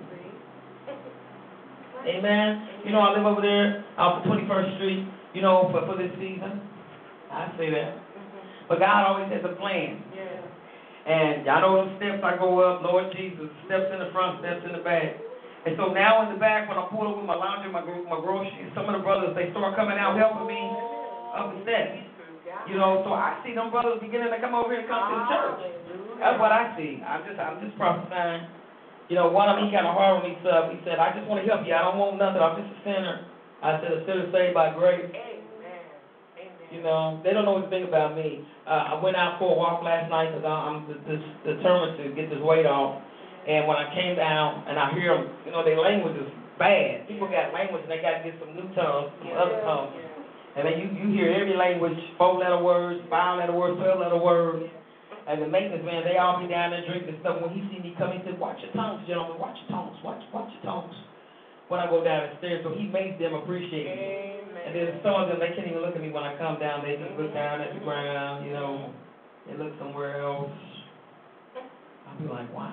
Amen. You know, I live over there off of 21st Street, you know, for this season. I say that. But God always has a plan. And y'all know those steps I go up, Lord Jesus, steps in the front, steps in the back. And so now in the back, when I pull up with my laundry, my groceries, some of the brothers, they start coming out helping me up the steps. You know, so I see them brothers beginning to come over here and come to the church. That's what I see. I'm just prophesying. You know, one of them, he kind of hard on me, stuff. He said, "I just want to help you. I don't want nothing. I'm just a sinner." I said, "A sinner saved by grace." You know, they don't know anything about me. I went out for a walk last night because I'm determined to get this weight off. And when I came down and I hear them, you know, their language is bad. People got language and they got to get some new tongues, some other tongues. And then you hear every language, 4-letter words, 5-letter words, 12-letter words. And the maintenance man, they all be down there drinking stuff. When he see me come, he said, "Watch your tongues, gentlemen. Watch your tongues. Watch your tongues." When I go down the stairs, so he makes them appreciate me. And then some of them, they can't even look at me when I come down. They just look down at the ground, you know. They look somewhere else. I'll be like, wow.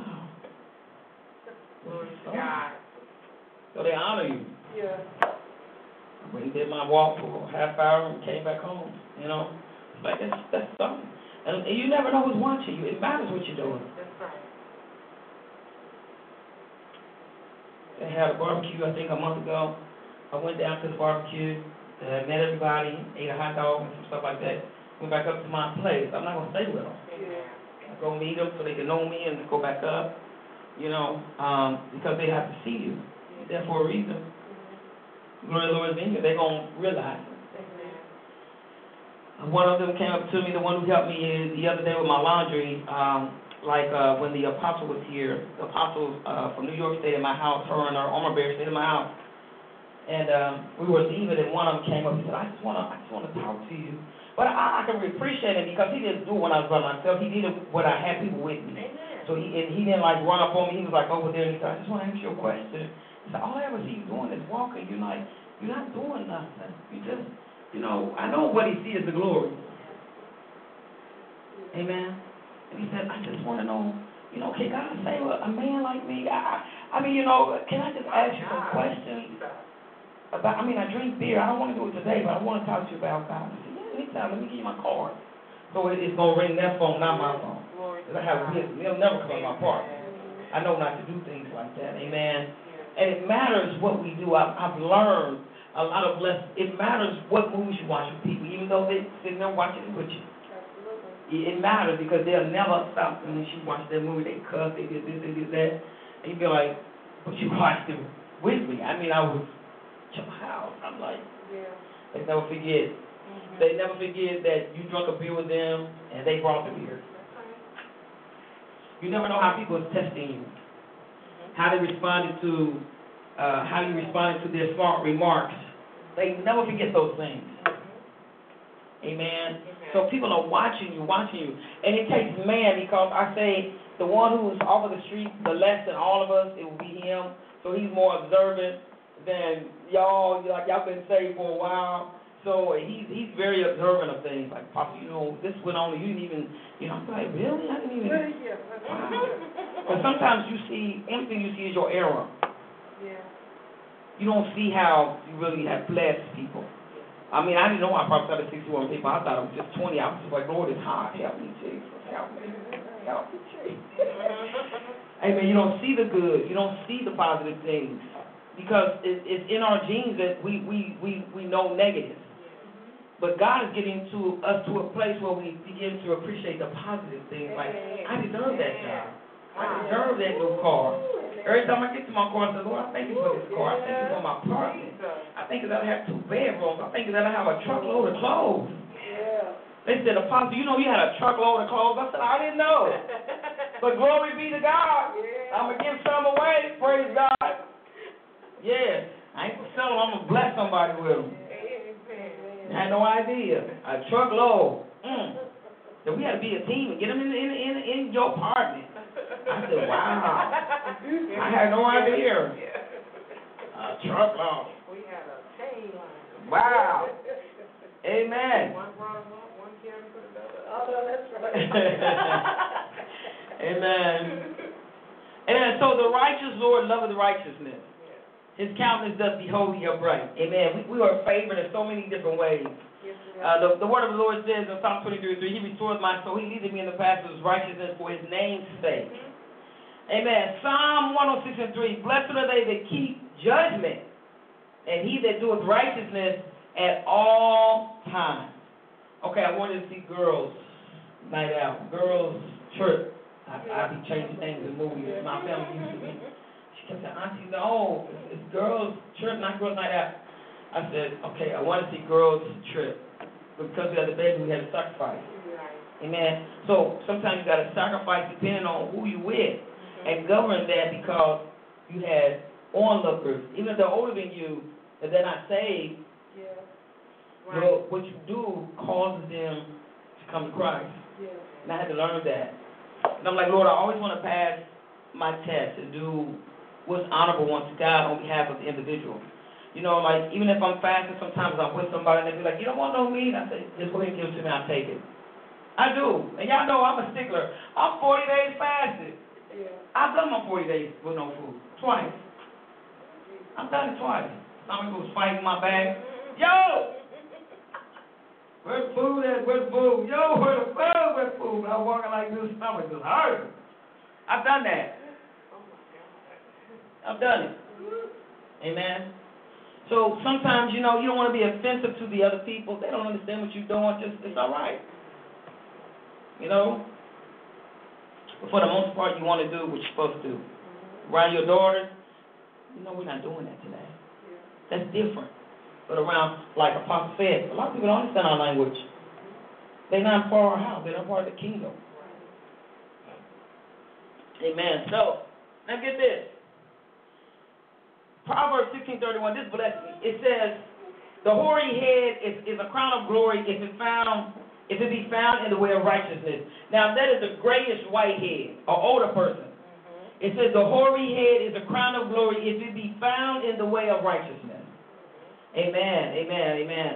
Glory to God. So they honor you. Yeah. I went and did my walk for a half hour and came back home, you know. It's like, that's something. And you never know who's watching you. It matters what you're doing. That's right. They had a barbecue, I think, a month ago. I went down to the barbecue, met everybody, ate a hot dog and some stuff like that. Went back up to my place. I'm not going to stay with them. I go meet them so they can know me and go back up, you know, because they have to see you. You're there for a reason. Glory to the Lord is in you. They're going to realize it. One of them came up to me, the one who helped me the other day with my laundry, when the apostle was here. The apostle from New York stayed in my house. Her and her armor bearer stayed in my house. And we were leaving, and one of them came up. He said, I just want to talk to you. But I can appreciate it because he didn't do it when I was by myself. He did it when I had people with me. Amen. So he didn't like run up on me. He was like over there, and he said, "I just want to ask you a question." He said, "All I ever see you doing is walking. You're not doing nothing. You just, you know, I know what he sees is the glory." Amen. And he said, "I just want to know, you know, can God save a man like me? I mean, you know, can I just ask you some questions about, I drink beer. I don't want to do it today, but I want to talk to you about God." I said, "Yeah, anytime. Let me give you my card." So it's going to ring that phone, not my phone. Because I have a business. They'll never come on my part. I know not to do things like that. Amen. And it matters what we do. I've learned a lot of lessons. It matters what movies you watch with people, even though they're sitting there watching it with you. It matters because they'll never stop. And when you watch that movie, they cuss, they did this, they did that. And you be like, but you watched it with me. I mean, I was your house. I'm like, they never forget. They never forget that you drunk a beer with them and they brought the beer. You never know how people is testing you, how they responded to, how you responded to their smart remarks. They never forget those things. Amen. So people are watching you, and it takes man, because I say the one who's off of the street, the less than all of us, it will be him. So he's more observant than y'all. Like y'all been saved for a while. So he's very observant of things. Like, Papa, you know, this went on, and you didn't even, you know, I'm like, really? I didn't even. Wow. But sometimes you see, everything you see is your error. Yeah. You don't see how you really have blessed people. I mean, I didn't know I prophesied to 61 people. I thought it was just 20. I was just like, Lord, it's hard. Help me, Jesus. Help me. Help me, Jesus. Amen. You don't see the good. You don't see the positive things. Because it's in our genes that we know negative. But God is getting us to a place where we begin to appreciate the positive things. Like, I deserve that job. I deserve that new car. Every time I get to my car, I say, Lord, I thank you for this car. I thank you for my apartment. I thank you that I have 2 bedrooms. I thank you that I have a truckload of clothes. They said, Apostle, you know you had a truckload of clothes? I said, I didn't know. But glory be to God. I'm going to give some away. Praise God. Yeah. I ain't going to sell them. I'm going to bless somebody with them. I had no idea. A truckload. So we had to be a team and get them in your apartment. I said, wow. I had no idea. A truckload. We had a chain line. Wow. Amen. One brought them up, one carried for the other. Oh, no, that's right. Amen. Amen. So the righteous Lord loveth righteousness. His countenance does behold the upright. Amen. We are favored in so many different ways. The word of the Lord says in Psalm 23:3, He restores my soul. He leadeth me in the path of His righteousness for His name's sake. Amen. Psalm 106:3, blessed are they that keep judgment, and he that doeth righteousness at all times. Okay, I wanted to see girls night out, girls trip. I be changing names in movies. My family used to be. She kept saying, Auntie, no, it's girls trip, not girls night out. I said, okay, I want to see girls trip. But because we had the baby, we had to sacrifice. Amen. So sometimes you got to sacrifice depending on who you with, and govern that because you had onlookers, even if they're older than you, if they're not saved. Well, what you do causes them to come to Christ. And I had to learn that. And I'm like, Lord, I always want to pass my test and do what's honorable unto God on behalf of the individual. You know, like, even if I'm fasting, sometimes I'm with somebody and they be like, you don't want no meat? I say, just go ahead and give it to me, I'll take it. I do. And y'all know I'm a stickler. I'm 40 days fasted. I've done my 40 days with no food. Twice. I've done it twice. Somebody was fighting my bag. Yo! Where's food at? Where's food? Yo, where's the food? Where's food? I was walking like this, stomach just hurt. I've done that. I've done it. Amen. So sometimes, you know, you don't want to be offensive to the other people. They don't understand what you're doing. Just, it's all right. You know? But for the most part, you want to do what you're supposed to do. Around your daughters, you know, we're not doing that today. That's different. But around, like Apostle said, a lot of people don't understand our language. They're not part of our house. They're not part of the kingdom. Amen. So, now get this. Proverbs 16:31, this blessed me. It says, the hoary head is a crown of glory if it be found in the way of righteousness. Now, that is a grayish white head, an older person. It says the hoary head is a crown of glory if it be found in the way of righteousness. Amen, amen, amen.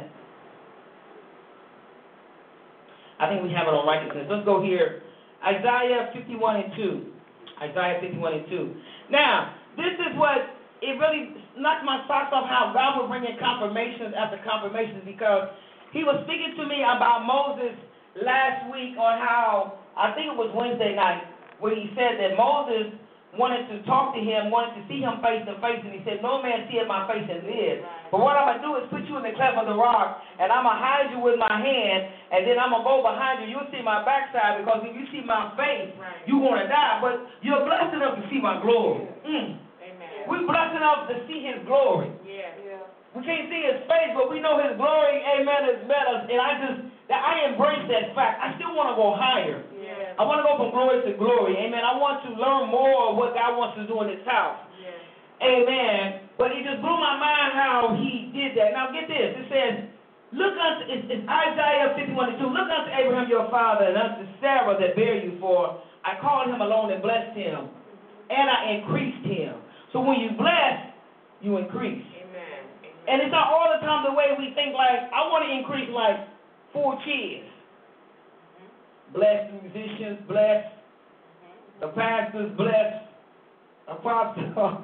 I think we have it on righteousness. Let's go here. Isaiah 51:2. Isaiah 51:2. Now, this is what it really knocked my socks off, how God will bring in confirmations after confirmations, because He was speaking to me about Moses last week on how, I think it was Wednesday night, where He said that Moses wanted to talk to him, wanted to see him face to face, and he said, no man seeth my face and live. But what I'm going to do is put you in the cleft of the rock, and I'm going to hide you with my hand, and then I'm going to go behind you. You'll see my backside, because if you see my face, you're going to die. But you're blessed enough to see my glory. Amen. We're blessed enough to see his glory. We can't see his face, but we know his glory, amen, is better. And I embrace that fact. I still want to go higher. I want to go from glory to glory. Amen. I want to learn more of what God wants to do in this house. Amen. But it just blew my mind how he did that. Now get this. It says, it's Isaiah 51:2. Look unto Abraham your father and unto Sarah that bare you, for I called him alone and blessed him, and I increased him. So when you bless, you increase. Amen. And it's not all the time the way we think, like, I want to increase like 4 kids. Bless the musicians, bless the pastors, bless apostles.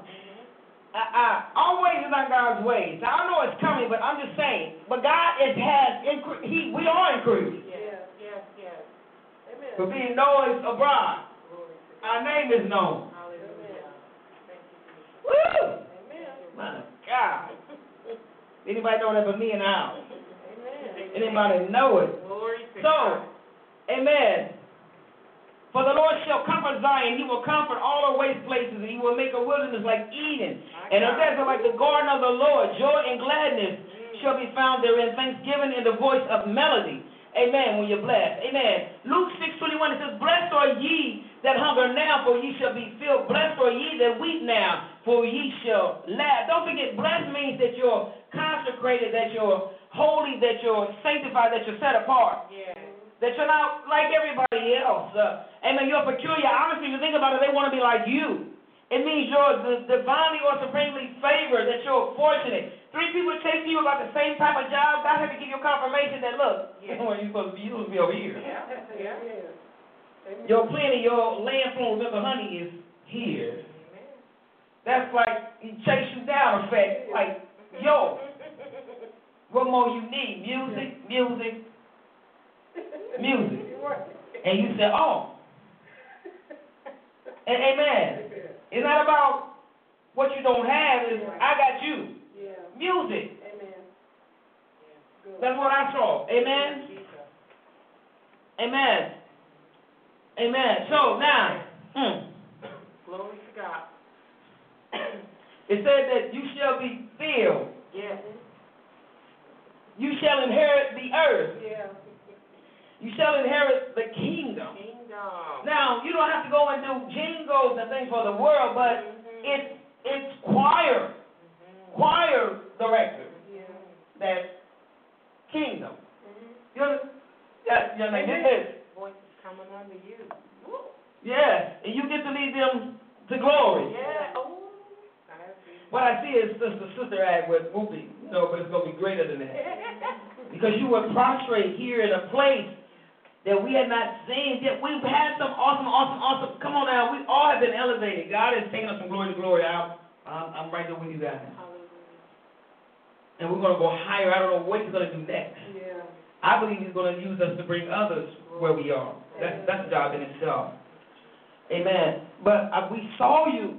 Always is not God's ways. Now, I know it's coming, but I'm just saying. But God has increased. We are increased. Yes. Amen. For being known abroad. Our name is known. Hallelujah. Woo! Amen. My God. Anybody know that but me and the house? Amen. Anybody know it? Glory to God. Amen. For the Lord shall comfort Zion. He will comfort all her waste places, and he will make a wilderness like Eden, and a desert like the garden of the Lord. Joy and gladness shall be found therein, thanksgiving in the voice of melody. Amen, when you're blessed. Amen. Luke 6:21, it says, blessed are ye that hunger now, for ye shall be filled. Blessed are ye that weep now, for ye shall laugh. Don't forget, blessed means that you're consecrated, that you're holy, that you're sanctified, that you're set apart. That you're not like everybody else. Amen. You're peculiar. Honestly, you think about it, they want to be like you. It means you're divinely or supremely favored, that you're fortunate. 3 people chasing you about the same type of job. God had to give you confirmation that, look, where you're supposed to be, you're supposed to be over here. Your plenty, your land flowing with the honey is here. That's like he chase you down effect. Like, yo, what more you need? Music. And you say, oh. And amen. It's not about what you don't have, it's I got you. Music. Amen. That's what I saw. Amen. Amen. Amen. So now, Glory to God. It said that you shall be filled. Yes. You shall inherit the earth. Yeah. You shall inherit the kingdom. Now, you don't have to go and do jingles and things for the world, but it's choir director. That kingdom. You understand? Voice is coming under you. Yes, and you get to lead them to glory. Yeah. What I see is Sister Act with movie, but it's going to be greater than that. Because you were prostrate here in a place that we had not seen. Yet we've had some awesome. Come on now, we all have been elevated. God has taken us from glory to glory. I'm right there with you guys. And we're going to go higher. I don't know what he's going to do next. I believe he's going to use us to bring others where we are. That's a job in itself. Amen. But we saw you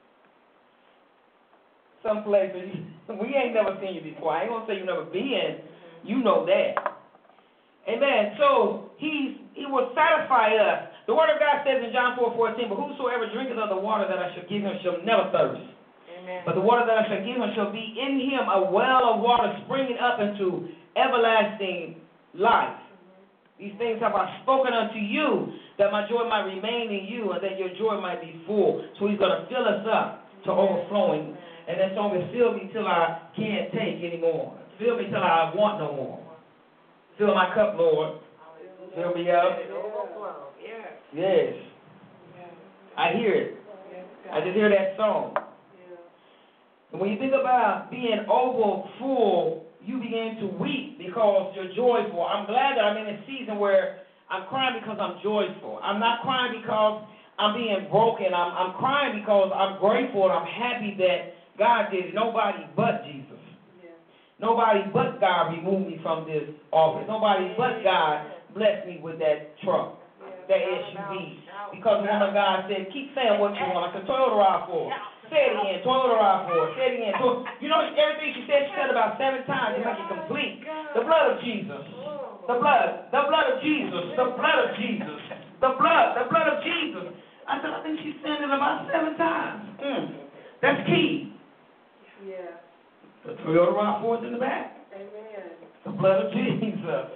someplace we ain't never seen you before. I ain't going to say you never been. You know that. Amen. So he will satisfy us. The word of God says in John 4:14, but whosoever drinketh of the water that I shall give him shall never thirst. Amen. But the water that I shall give him shall be in him a well of water springing up into everlasting life. These things have I spoken unto you, that my joy might remain in you, and that your joy might be full. So he's going to fill us up to overflowing. And that song is fill me till I can't take anymore. Fill me till I want no more. Fill my cup, Lord. Fill me up. Yes. I hear it. I just hear that song. And when you think about being over full, you begin to weep because you're joyful. I'm glad that I'm in a season where I'm crying because I'm joyful. I'm not crying because I'm being broken. I'm crying because I'm grateful and I'm happy that God did it. Nobody but Jesus. Nobody but God removed me from this office. Nobody but God blessed me with that truck. that SUV. Because the woman of God said, keep saying what you want. I said, Toyota RAV4. Say it again, Toyota RAV4. Say it again. You know, everything she said about 7 times to make it complete. The blood of Jesus. The blood of Jesus. The blood of Jesus. The blood of Jesus. I said, I think she's saying it about 7 times. That's key. Yeah. The Toyota RAV4 is in the back. Amen. The blood of Jesus.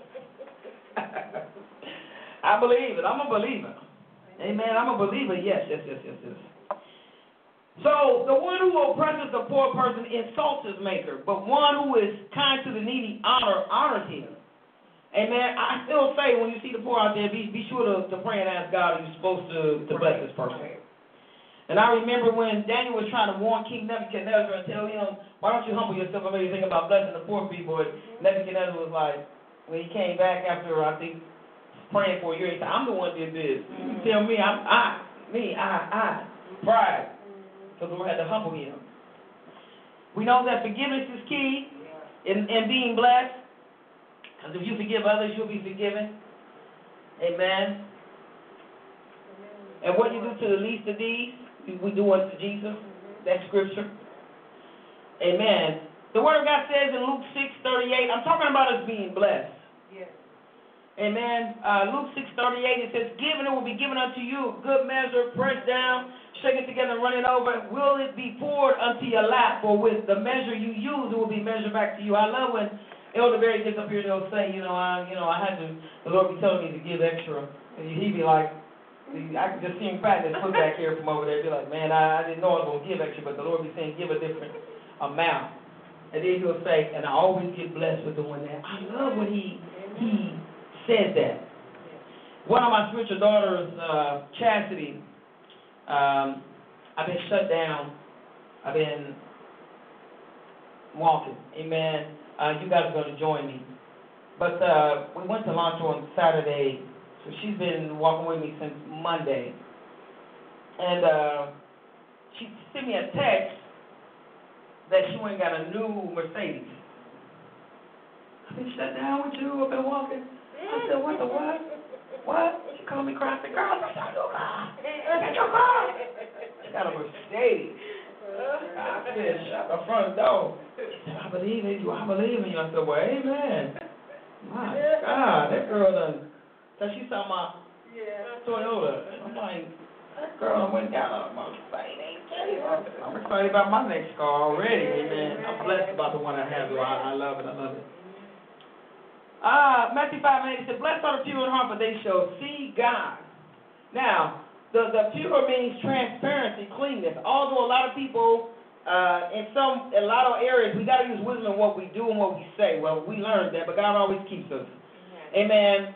I believe it. I'm a believer. Amen. I'm a believer. Yes. So, the one who oppresses the poor person insults his maker, but one who is kind to the needy honors him. Amen. I still say when you see the poor out there, be sure to pray and ask God if you're supposed to bless this person. And I remember when Daniel was trying to warn King Nebuchadnezzar and tell him, why don't you humble yourself and maybe think about blessing the poor people? And Nebuchadnezzar was like, when he came back after, I think, praying for a year, he said, I'm the one that did this. You tell me, I. Pride. So the Lord had to humble him. We know that forgiveness is key in being blessed. Because if you forgive others, you'll be forgiven. Amen. And what you do to the least of these, we do unto Jesus. That's scripture. Amen. The Word of God says in Luke 6:38, I'm talking about us being blessed. Yes. Amen. Luke 6:38, it says, give and it will be given unto you, good measure, pressed down, shaken together and running over. Will it be poured unto your lap? For with the measure you use, it will be measured back to you. I love when Elder Barry gets up here and he'll say, I had to, the Lord be telling me to give extra. And he'd be like, I can just see him patting his foot back here from over there. Be like, man, I didn't know I was going to give extra, but the Lord be saying, give a different amount. And then he'll say, and I always get blessed with the one that. I love when he says that. One of my spiritual daughters, Chastity, I've been shut down. I've been walking. Amen. You guys are going to join me. But we went to lunch on Saturday. So she's been walking with me since Monday. And she sent me a text that she went and got a new Mercedes. I've been shut down with you. I've been walking. I said, what the what? What? She called me crying. I said, girl, that's not your car. That's your car. She got a Mercedes. I said, shut the front door. She said, I believe in you. I believe in you. I said, well, amen. My God, that girl done. So she saw my Toyota. I'm like, girl, I went down on my Mercedes. I'm excited about my next car already, amen. I'm blessed about the one I have, though. I love it. Matthew 5:8 said, blessed are the pure in heart, for they shall see God. Now, the pure means transparency, cleanness. Although a lot of people, in a lot of areas, we got to use wisdom in what we do and what we say. Well, we learned that, but God always keeps us. Amen.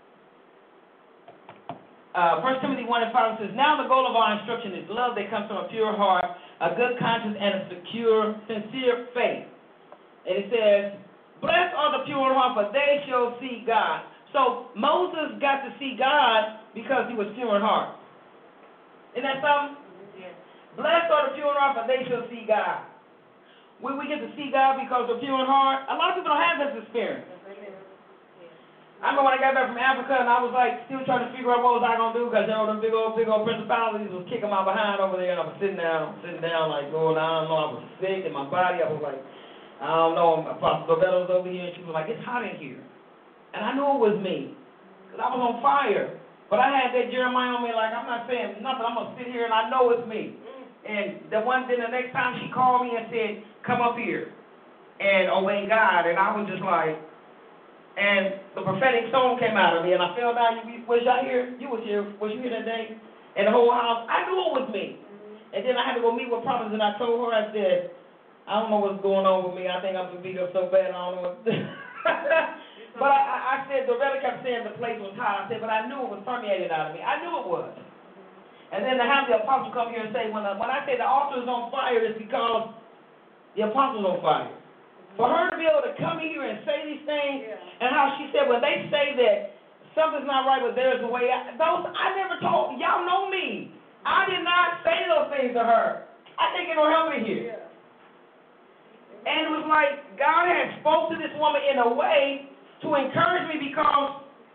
1 Timothy 1:5 says, now the goal of our instruction is love that comes from a pure heart, a good conscience, and a secure, sincere faith. And it says, blessed are the pure in heart, for they shall see God. So Moses got to see God because he was pure in heart. Isn't that something? Yes. Blessed are the pure in heart, for they shall see God. We get to see God because we're pure in heart. A lot of people don't have this experience. I remember when I got back from Africa and I was like still trying to figure out what was I going to do because there were them big old principalities was kicking my behind over there and I was sitting down like going, I don't know, I was sick in my body. I was like, I don't know, Apostle Doretta was over here and she was like, it's hot in here. And I knew it was me because I was on fire. But I had that Jeremiah on me like, I'm not saying nothing. I'm going to sit here and I know it's me. And then the next time she called me and said, come up here and obey God. And I was just like, and the prophetic song came out of me, and I fell down. Was y'all here? You was here. Was you here that day? And the whole house, I knew it was me. And then I had to go meet with prophets, and I told her, I said, I don't know what's going on with me. I think I've been beat up so bad, I don't know what. But I said, the relic kept saying the place was hot. I said, but I knew it was permeated out of me. I knew it was. And then to have the apostle come here and say, when I say the altar is on fire, it's because the apostle's on fire. For her to be able to come here and say these things, and how she said, when they say that something's not right, but there's a way out, I never told, y'all know me. I did not say those things to her. I think it'll help me here. And it was like God had spoke to this woman in a way to encourage me because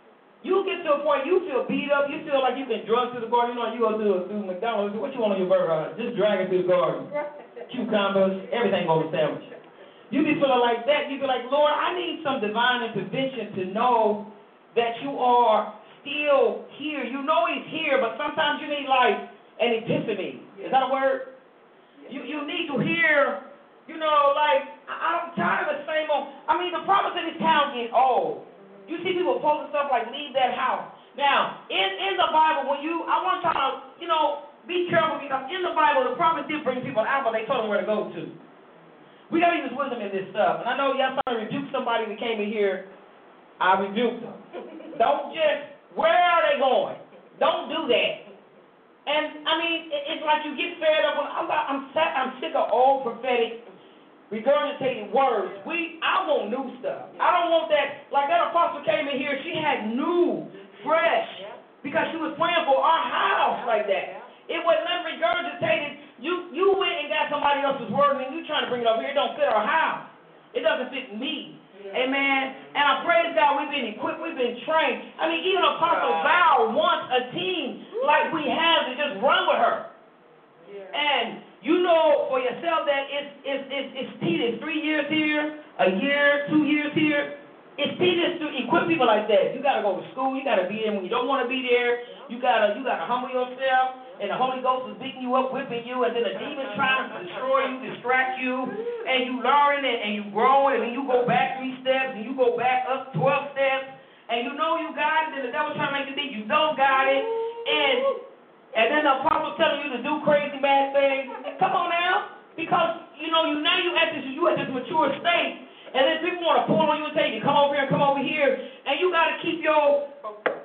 You get to a point you feel beat up, you feel like you can drug through the garden. You know, you go through McDonald's, what you want on your burger? Just drag it through the garden. Cucumbers, everything on the sandwich. You be feeling like that. You be like, Lord, I need some divine intervention to know that you are still here. You know he's here, but sometimes you need like an epiphany. Is that a word? You need to hear, you know, like, I'm tired of the same old. I mean, the prophets in this town get old. You see people posting stuff like, leave that house. Now, in the Bible, I want y'all to, you know, be careful, because in the Bible, the prophets did bring people out, but they told them where to go to. We got to use wisdom in this stuff. And I know y'all trying to rebuke somebody that came in here. I rebuked them. Don't just, where are they going? Don't do that. And, I mean, it's like you get fed up. I'm sick of old prophetic regurgitated words. I want new stuff. I don't want that. Like that apostle came in here, she had new, fresh, because she was praying for our house like that. It wasn't regurgitated. You went and got somebody else's word, and you trying to bring it over here. It don't fit our house. It doesn't fit me. Amen. And I praise God, we've been equipped, we've been trained. I mean, even Apostle Val wants a team like we have to just run with her. And you know for yourself that it's tedious. 3 years here, a year, 2 years here. It's tedious to equip people like that. You got to go to school. You got to be there when you don't want to be there. You got to humble yourself. And the Holy Ghost is beating you up, whipping you, and then the demon's trying to destroy you, distract you, and you learn it, and you grow it, and then you go back 3 steps, and you go back up 12 steps, and you know you got it, and the devil's trying to make you think you don't got it, and then the apostle telling you to do crazy bad things. Come on now, because you know you at this mature state, and then people want to pull on you and tell you come over here, come over here, and you got to keep your.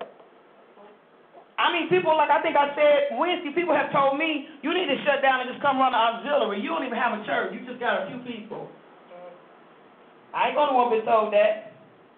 I mean, people, like I think I said Wednesday, people have told me, you need to shut down and just come run the auxiliary. You don't even have a church. You just got a few people. I ain't going to want to be told that.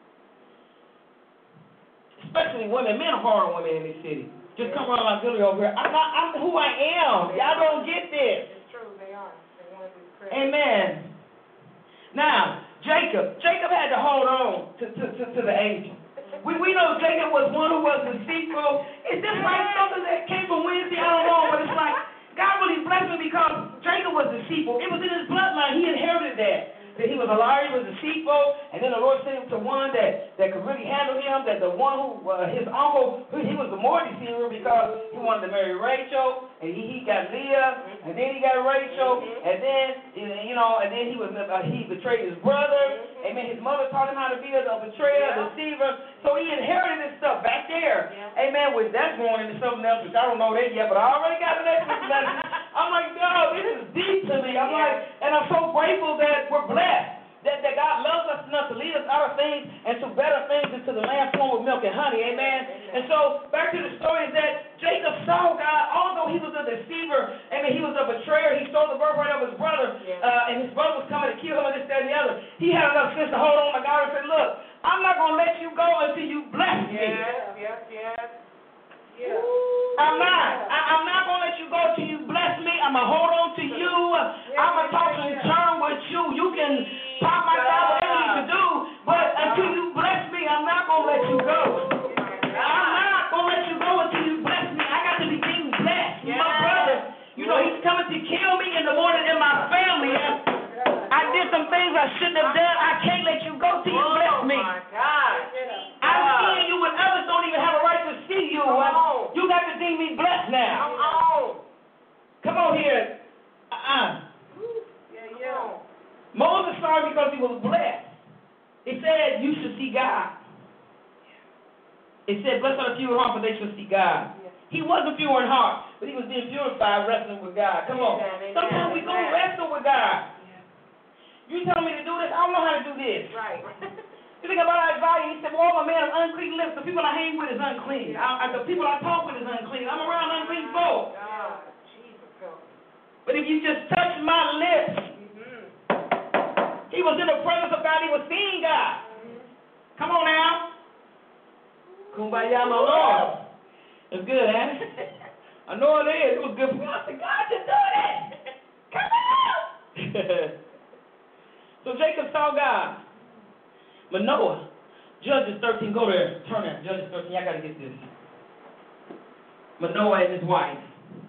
Especially women. Men are hard on women in this city. Just come run the auxiliary over here. I'm who I am. Y'all don't get this. It's true, they are. They want to be crazy. Amen. Now, Jacob had to hold on to the angel. We know Jacob was one who was deceitful. Is this like something that came from Wednesday? I don't know, but it's like God really blessed me because Jacob was deceitful. It was in his bloodline. He inherited that he was a liar, he was deceitful, and then the Lord sent him to one that could really handle him, that the one who, his uncle, he was the more deceiver because he wanted to marry Rachel, and he got Leah, and then he got Rachel, and then, and then he betrayed his brother, amen. His mother taught him how to be a betrayer, a deceiver, so he inherited this stuff back there, amen, which that's going into something else, which I don't know that yet, but I already got the next lesson. I'm like, no, this is deep to me. I'm like, and I'm so grateful that we're blessed, that God loves us enough to lead us out of things and to better things into the land flowing with milk and honey, amen. And so back to the story is that Jacob saw God, although he was a deceiver, amen, he was a betrayer, he stole the birthright of his brother, and his brother was coming to kill him and this, that, and the other. He had enough sense to hold on to God and say, look, I'm not going to let you go until you bless me. Yes. I'm not going to let you go till you bless me. I'm going to hold on to you. I'm going to talk and turn with you. You can pop my thigh, whatever you can do. But until you bless me, I'm not going to let you go. I'm not going to let you go until you bless me. I got to be being blessed. My brother, he's coming to kill me in the morning in my family. I did some things I shouldn't have done. I can't let you go till you bless me. Oh, my God. I'm seeing you when others don't even have a right to see you. You got to deem me blessed now. Come on here. Moses saw him because he was blessed. It said you should see God. It said, blessed are the pure in heart, for they shall see God. He wasn't pure in heart, but he was being purified, wrestling with God. Come on. Sometimes we go wrestle with God. You telling me to do this? I don't know how to do this. Right. You think about Isaiah, he said, well, I'm a man of unclean lips. The people I hang with is unclean. The people I talk with is unclean. I'm around unclean folk. But if you just touch my lips, he was in the presence of God. He was seeing God. Come on now. Kumbaya, my Lord. It's good, ain't it? I know it is. It was good for us. God just doing it. Come on. So Jacob saw God. Manoah, Judges 13, go there. Turn there. Judges 13. I got to get this. Manoah and his wife.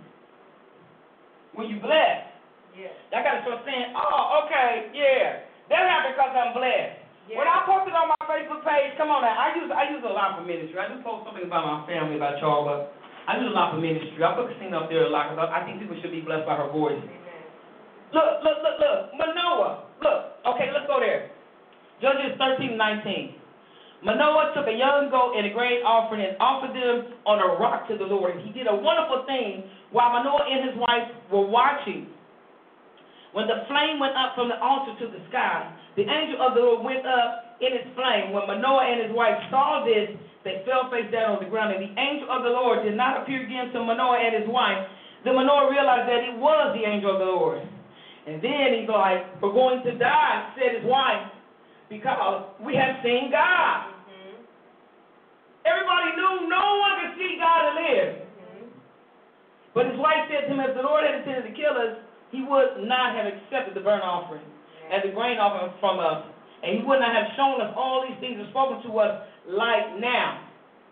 When you blessed, I got to start saying, oh, okay, yeah. That happened because I'm blessed. When I posted on my Facebook page, come on now, I use a lot for ministry. I do post something about my family, about y'all, but I use a lot for ministry. I put Christina up there a lot because I think people should be blessed by her voice. Look. Manoah. Look. Okay, let's go there. Judges 13:19. Manoah took a young goat and a grain offering and offered them on a rock to the Lord. And he did a wonderful thing while Manoah and his wife were watching. When the flame went up from the altar to the sky, the angel of the Lord went up in its flame. When Manoah and his wife saw this, they fell face down on the ground. And the angel of the Lord did not appear again to Manoah and his wife. Then Manoah realized that it was the angel of the Lord. And then he's like, we're going to die, said his wife, because we have seen God. Everybody knew no one could see God and live. But his wife said to him, if the Lord had intended to kill us, he would not have accepted the burnt offering and the grain offering from us. And he would not have shown us all these things and spoken to us like now.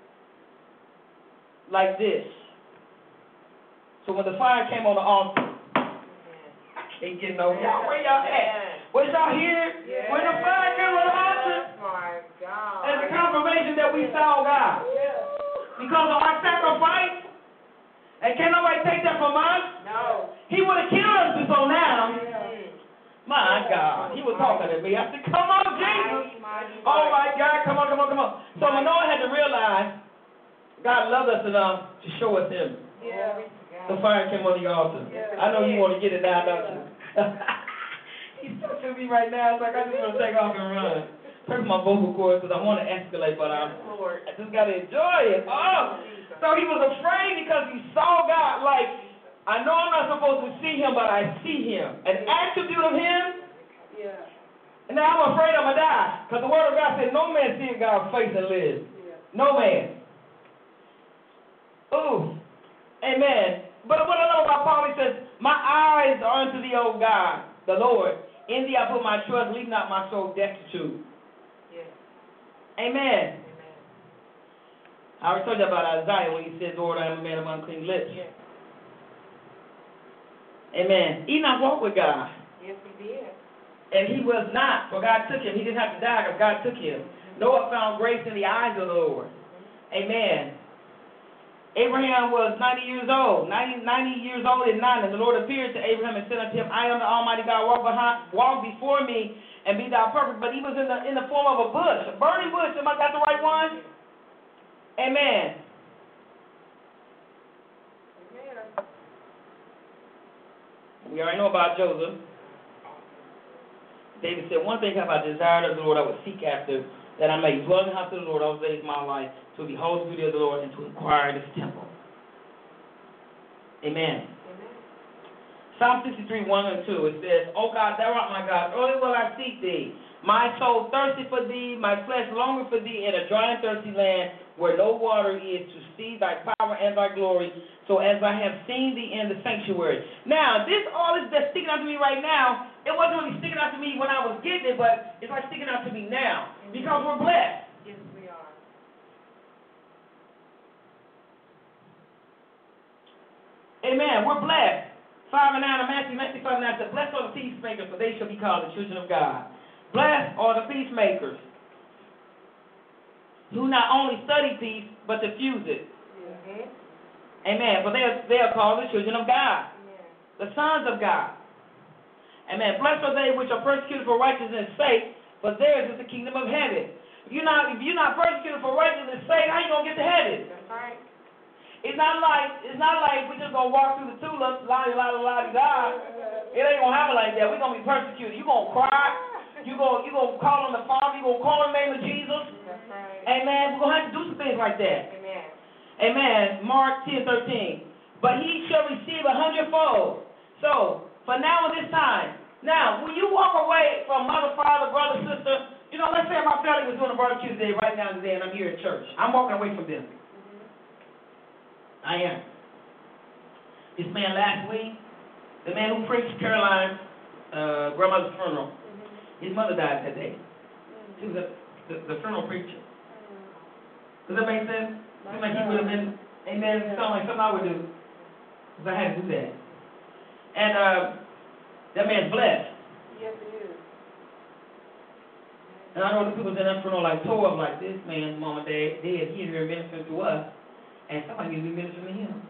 Like this. So when the fire came on the altar, I can't get no, y'all, where y'all at? Was y'all here? When the fire came on the altar? My God. As a confirmation that we saw God. Because of our sacrifice. And can nobody take that from us? No. He would have killed us before now. My God. He was talking to me. I said, come on, Jesus. Oh, my God. Come on. So Manoah had to realize God loved us enough to show us him. The fire came on the altar. I know you want to get it now, don't you? He's touching me right now. It's like I just want to take off and run. Press my vocal cords because I want to escalate, but I just got to enjoy it. Oh, so he was afraid because he saw God. Like, I know I'm not supposed to see him, but I see him. An attribute of him. And now I'm afraid I'm going to die. Because the word of God said, no man sees God's face and lives. No man. Ooh. Amen. But what I know about Paul, he says, my eyes are unto thee, O God, the Lord. In thee I put my trust, leave not my soul destitute. Amen. I already told you about Isaiah when he said, Lord, I am a man of unclean lips. Amen. Enoch walked with God. Yes, he did. And he was not, for God took him. He didn't have to die because God took him. Noah found grace in the eyes of the Lord. Amen. Abraham was 90 years old. 90 years old and 9. And the Lord appeared to Abraham and said unto him, I am the Almighty God, walk before me and be thou perfect. But he was in the form of a bush, a burning bush. Am I got the right one? Amen. We already know about Joseph. David said, one thing have I desired of the Lord, I would seek after, that I may dwell in the house of the Lord all the days of my life, to behold the beauty of the Lord and to inquire in his temple. Amen. Psalm 63, 1 and 2, it says, O God, thou art my God, early will I seek thee. My soul thirsty for thee, my flesh longing for thee in a dry and thirsty land where no water is, to see thy power and thy glory, so as I have seen thee in the sanctuary. Now, all this that's sticking out to me right now, it wasn't really sticking out to me when I was getting it, but it's like sticking out to me now, because we're blessed. Yes, we are. Amen. We're blessed. 5 and 9 of Matthew 5 and 9 says, blessed are the peacemakers, for they shall be called the children of God. Blessed are the peacemakers, who not only study peace, but diffuse it. Amen. For they are called the children of God, the sons of God. Amen. Blessed are they which are persecuted for righteousness' sake, for theirs is the kingdom of heaven. If you're not persecuted for righteousness' sake, how you gonna get to heaven? That's right. It's not like we're just gonna walk through the tulips, la-di-la-la-la-di-da. It ain't gonna happen like that. We're gonna be persecuted. You're gonna cry. You're gonna call on the Father. You're gonna call on the name of Jesus. That's right. Amen. We're gonna have to do some things like that. Amen. Amen. Mark 10:13. But he shall receive 100-fold. So, for now and this time. Now, when you walk away from mother, father, brother, sister, let's say my family was doing a barbecue today, right now today, and I'm here at church. I'm walking away from them. I am. This man last week, the man who preached Caroline's grandmother's funeral, his mother died that day. She was the funeral preacher. Does that make sense? Seems like he would have been, amen, it sounds like something I would do. Because I had to do that. And that man's blessed. Yes, it is. And I know the people in that funeral like tore up like this man's mom and dad dead. He here ministering to us. And somebody needs to be ministering to him.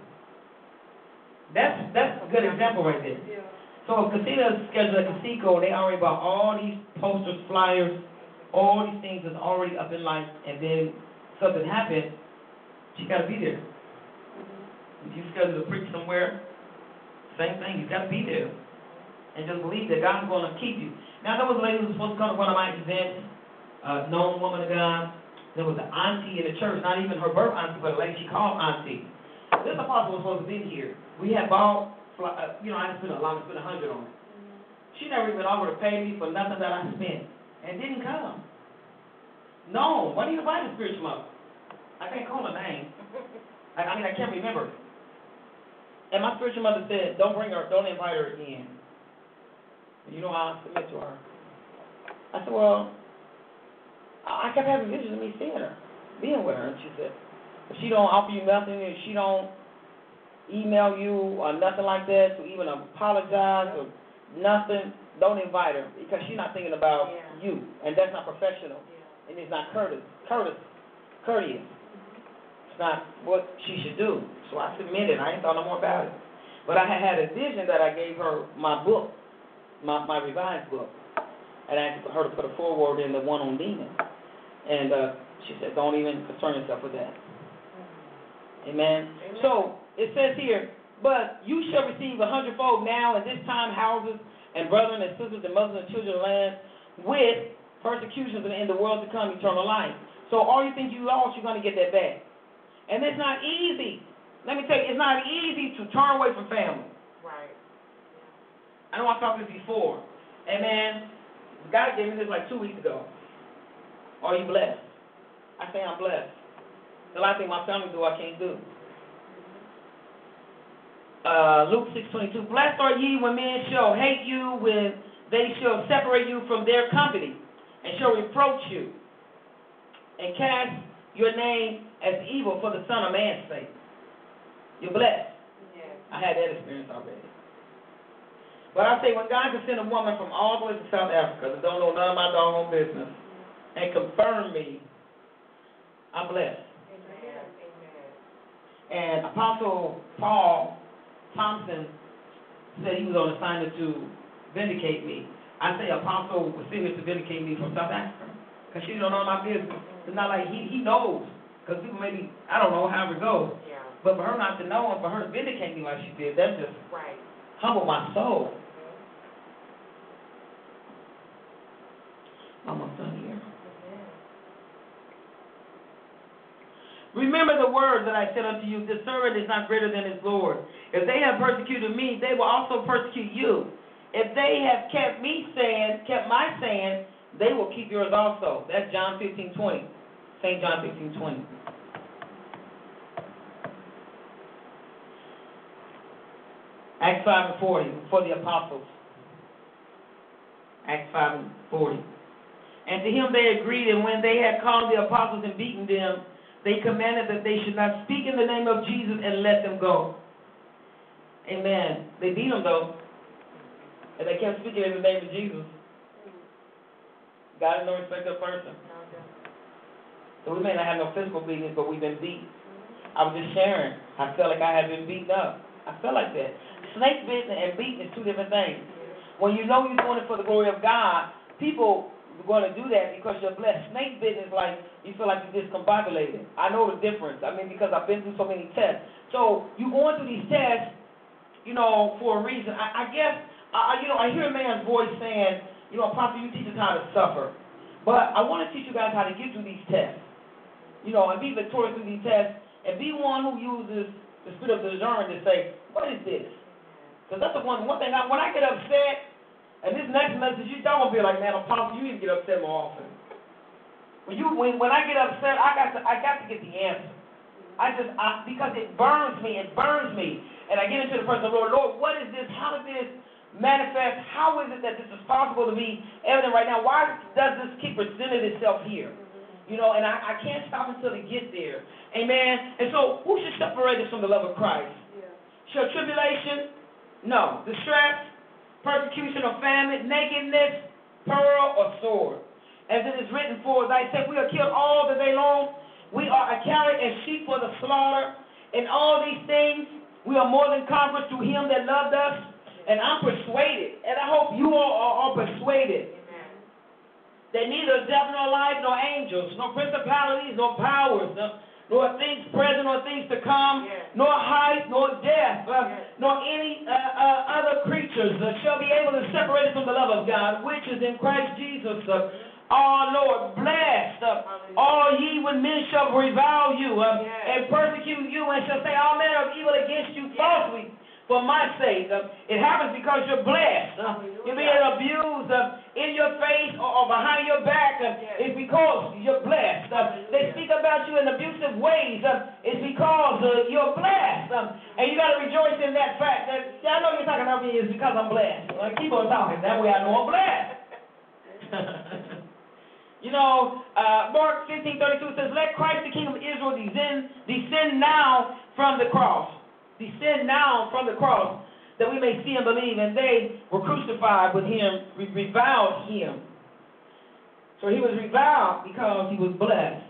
That's a good example right there. Yeah. So if Casita's scheduled at Casico, they already bought all these posters, flyers, all these things that's already up in life, and then something happened, she got to be there. If you schedule to preach somewhere, same thing, you got to be there. And just believe that God's going to keep you. Now, there was a lady who was supposed to come to one of my events, known woman of God. There was an auntie in the church, not even her birth auntie, but a lady she called auntie. This apostle was supposed to be here. We had bought, I spent a lot, I spent $100 on it. She never even offered to pay me for nothing that I spent, and didn't come. No, why do you invite a spiritual mother? I can't call her name. I can't remember. And my spiritual mother said, don't bring her, don't invite her again. You know how I submit to her. I said, well, I kept having visions of me seeing her, being with her. And she said, if she don't offer you nothing, if she don't email you or nothing like that to even apologize or nothing, don't invite her because she's not thinking about you. And that's not professional. And it's not courteous. It's not what she should do. So I submitted. I ain't thought no more about it. But I had a vision that I gave her my book, my revised book. And I asked her to put a foreword in the one on demons. And she said, don't even concern yourself with that. Amen. So it says here, but you shall receive 100-fold now in this time houses and brethren and sisters and mothers and children of the land with persecutions and in the world to come eternal life. So all you think you lost, you're going to get that back. And it's not easy. Let me tell you, it's not easy to turn away from family. Right. I know I talked this before. Amen. God gave me this like 2 weeks ago. Are you blessed? I say I'm blessed. The last thing my family do, I can't do. Luke 6:22. Blessed are ye when men shall hate you, when they shall separate you from their company, and shall reproach you, and cast your name as evil for the Son of Man's sake. You're blessed. Yes. I had that experience already. But I say, when God can send a woman from all the way to South Africa that don't know none of my doggone business and confirm me, I'm blessed. Amen. And Apostle Paul Thompson said he was on assignment to vindicate me. I say Apostle was serious to vindicate me from South Africa because she don't know my business. It's not like he knows, because people maybe, I don't know, however it goes. Yeah. But for her not to know and for her to vindicate me like she did, that just Right. humbled my soul. Almost done here. Remember the words that I said unto you, the servant is not greater than his Lord. If they have persecuted me, they will also persecute you. If they have kept my saying, they will keep yours also. That's John 15:20. St. John 15:20. Acts 5:40 for the apostles. Acts 5:40. And to him they agreed, and when they had called the apostles and beaten them, they commanded that they should not speak in the name of Jesus and let them go. Amen. They beat them though, and they kept speaking in the name of Jesus. God is no respecter of person. So we may not have no physical beatings, but we've been beat. I was just sharing. I felt like I had been beaten up. I felt like that. Snake bitten and beaten is two different things. When you know you're doing it for the glory of God, people are going to do that because you're blessed. Snake bitten is like you feel like you're discombobulated. I know the difference. I mean, because I've been through so many tests. So you're going through these tests, for a reason. I guess, I hear a man's voice saying, Apostle, you teach us how to suffer. But I want to teach you guys how to get through these tests. And be victorious through these tests, and be one who uses the spirit of discernment to say, what is this? Because that's the one thing, when I get upset, and this next message, y'all gonna be like, man, Apostle, you need to get upset more often. When I get upset, I got to get the answer. Because it burns me, and I get into the person, Lord, what is this? How did this manifest? How is it that this is possible to be evident right now? Why does this keep presenting itself here? You know, and I can't stop until it gets there. Amen. And so, who should separate us from the love of Christ? Shall tribulation? No. Distress, persecution or famine, nakedness, peril or sword. As it is written, for thy sake we are killed all the day long. We are accounted as sheep for the slaughter. In all these things we are more than conquerors through him that loved us. And I'm persuaded, and I hope you all are persuaded, that neither death nor life, nor angels, nor principalities, nor powers, nor things present, nor things to come, nor height, nor depth, nor any other creatures shall be able to separate us from the love of God, which is in Christ Jesus our Lord. Blessed all ye when men shall revile you and persecute you, and shall say all manner of evil against you falsely for my sake. It happens because you're blessed. You're being abused in your face or behind your back. It's because you're blessed. They speak about you in abusive ways. It's because you're blessed. And you got to rejoice in that fact. That I know you're talking about me is because I'm blessed. Keep on talking. That way I know I'm blessed. You know, Mark 15:32 says, let Christ the King of Israel descend now from the cross. Descend now from the cross, that we may see and believe. And they were crucified with him, reviled him. So he was reviled because he was blessed.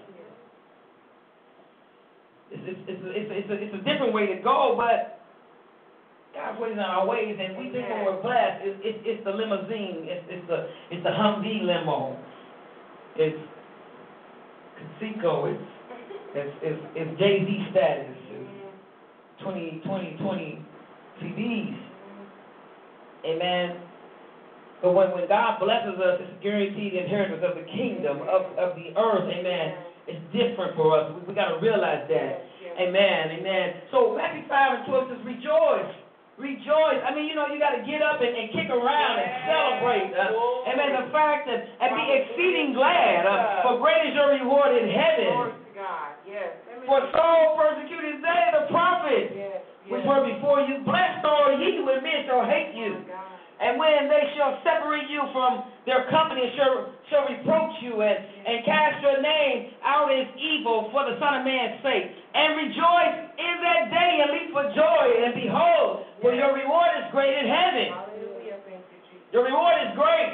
It's a different way to go, but God's ways are our ways, and we think when we're blessed, it's the limousine, it's the Humvee limo, it's Conseco, it's Jay-Z status. 20 CDs. Amen. But when God blesses us, it's guaranteed inheritance of the kingdom, of the earth. Amen. It's different for us. We got to realize that. Amen. Amen. So Matthew 5:12 says, rejoice. Rejoice. I mean, you know, you got to get up and kick around and celebrate. Amen. The fact that, and be exceeding glad, for great is your reward in heaven. For so persecuted they the prophets which were before you. Blessed are ye when men shall hate you, and when they shall separate you from their company, shall reproach you, and cast your name out as evil for the Son of Man's sake. And rejoice in that day, and leap for joy, and behold, for your reward is great in heaven. Your reward is great.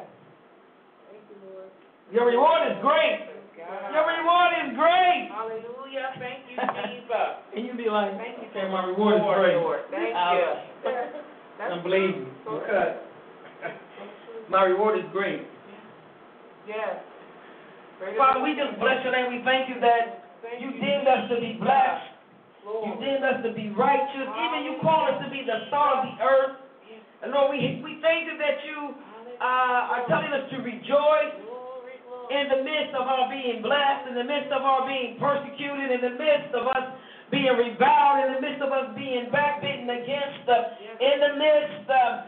Your reward is great. Your reward is great. Hallelujah. Thank you, Jesus. And you be like, thank you, okay, my reward is great. Thank you. I'm believing. Okay. My reward is great. Yes. Father, we just bless your name. We thank you that you deemed us to be blessed. You deemed us to be righteous. Even you call us to be the salt of the earth. And Lord, we thank you that you are telling us to rejoice in the midst of our being blessed, in the midst of our being persecuted, in the midst of us being reviled, in the midst of us being backbitten against, in the midst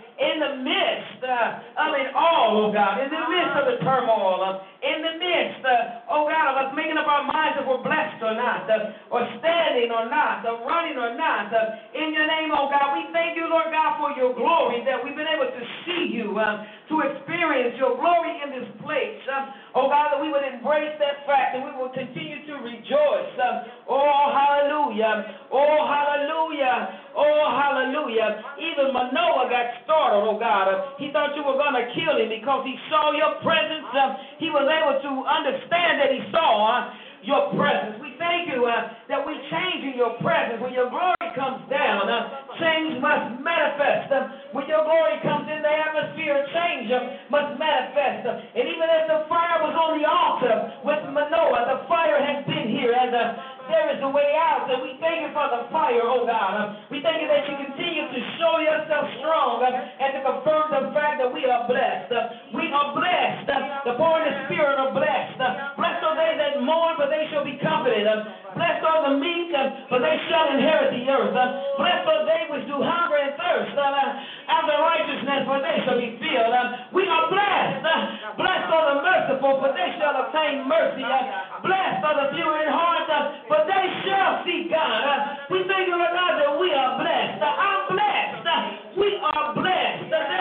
of it all, oh God, in the midst of the turmoil, in the midst, oh God, of us making up our minds if we're blessed or not, or standing or not, or running or not, in your name, oh God, we thank you, Lord God, for your glory, that we've been able to see you, to experience your glory in this place, oh God, that we would embrace that fact, and we will continue to rejoice, oh hallelujah, oh hallelujah, oh hallelujah. Even Manoah got startled, oh God, he thought you were going to kill him because he saw your presence, he was able to understand that he saw your presence. We thank you that we change in your presence. When your glory comes down, change must manifest. When your glory comes in the atmosphere, change must manifest. And even as the fire was on the altar with Manoah, the fire has been here, and there is a way out. And we thank you for the fire, oh God. We thank you that you continue to show yourself strong and to confirm the fact that we are blessed. We are blessed. The poor in the spirit are blessed. Blessed are they that mourn, for they shall be comforted. Blessed are the meek, for they shall inherit the earth. Blessed are they which do hunger and thirst after righteousness, for they shall be filled. We are blessed. Blessed are the merciful, for they shall obtain mercy. Blessed are the pure in heart, for they shall see God. We thank you, Lord God, that we are blessed. I'm blessed. We are blessed.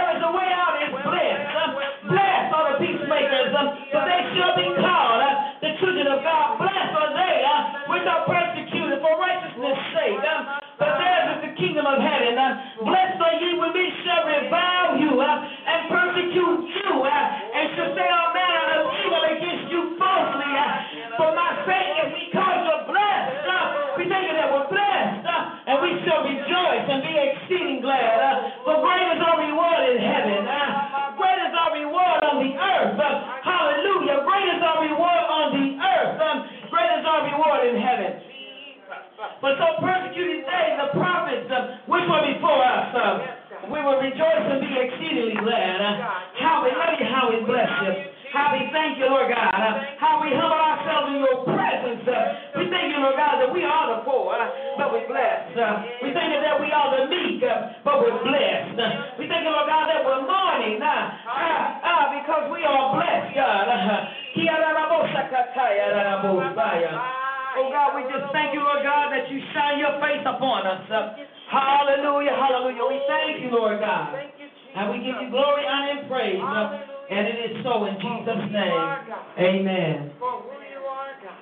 children of God, blessed are they which are persecuted for righteousness' sake. For theirs is the kingdom of heaven. Blessed are ye when men shall revile you and persecute you and shall say all manner of evil against you falsely. For my sake, and because you're blessed, we think that we're blessed, and we shall rejoice and be exceeding glad. For great is our reward in heaven. Great is our reward on the earth. Hallelujah. Great is our reward on the earth. Great is our reward in heaven. But so persecuted they, the prophets, which were before us, we will rejoice and be exceedingly glad. How we love you, how we bless you. How we thank you, Lord God. How we humble ourselves in your presence. We thank you, Lord God, that we are the poor, but we're blessed. We thank you that we are the meek, but we're blessed. We thank you, Lord God, that we're mourning because we are blessed, God. Oh God, we just thank you, Lord God, that you shine your face upon us. Hallelujah, hallelujah. We thank you, Lord God. And we give you glory, honor, and praise. And it is so in Jesus' name. Amen. For who you are, God.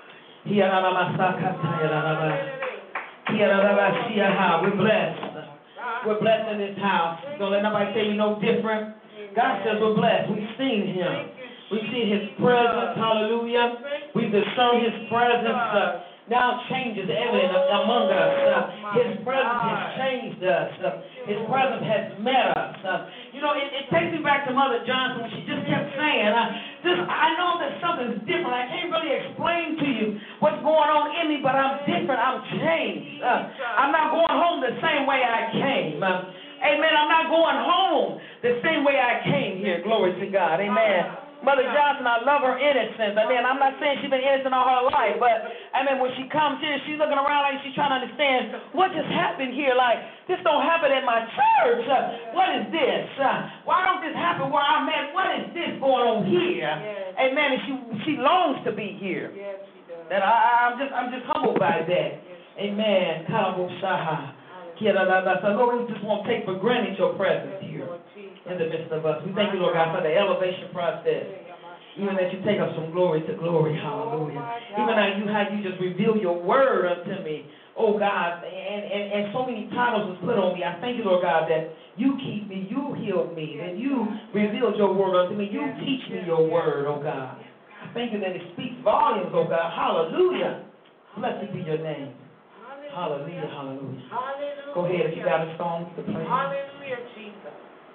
We're blessed. We're blessed in this house. Don't let nobody say we're no different. God says we're blessed. We've seen him. We've seen his presence. Hallelujah. We've discerned his presence. Now changes evident among us. His presence has changed us. His presence has met us. It takes me back to Mother Johnson when she just kept saying, I know that something's different. I can't really explain to you what's going on in me, but I'm different. I'm changed. I'm not going home the same way I came. Amen. I'm not going home the same way I came here. Glory to God. Amen. Mother Johnson, I love her innocence. I mean, I'm not saying she's been innocent all her life, but I mean, when she comes here, she's looking around like she's trying to understand what just happened here. Like, this don't happen at my church. What is this? Why don't this happen where I'm at? What is this going on here? Yes. Amen. And she longs to be here. Yes, she does. And I'm just humbled by that. Yes. Amen. Lord, we just won't take for granted your presence here in the midst of us. We thank you, Lord God, for the elevation process. Even that you take us from glory to glory. Hallelujah. Even how you just reveal your word unto me. Oh God, and so many titles was put on me. I thank you, Lord God, that you keep me, you heal me, and you revealed your word unto me. You teach me your word, oh God. I thank you that it speaks volumes, oh God. Hallelujah. Blessed be your name. Hallelujah, hallelujah. Hallelujah. Go ahead if you got a song to play. Hallelujah, Jesus.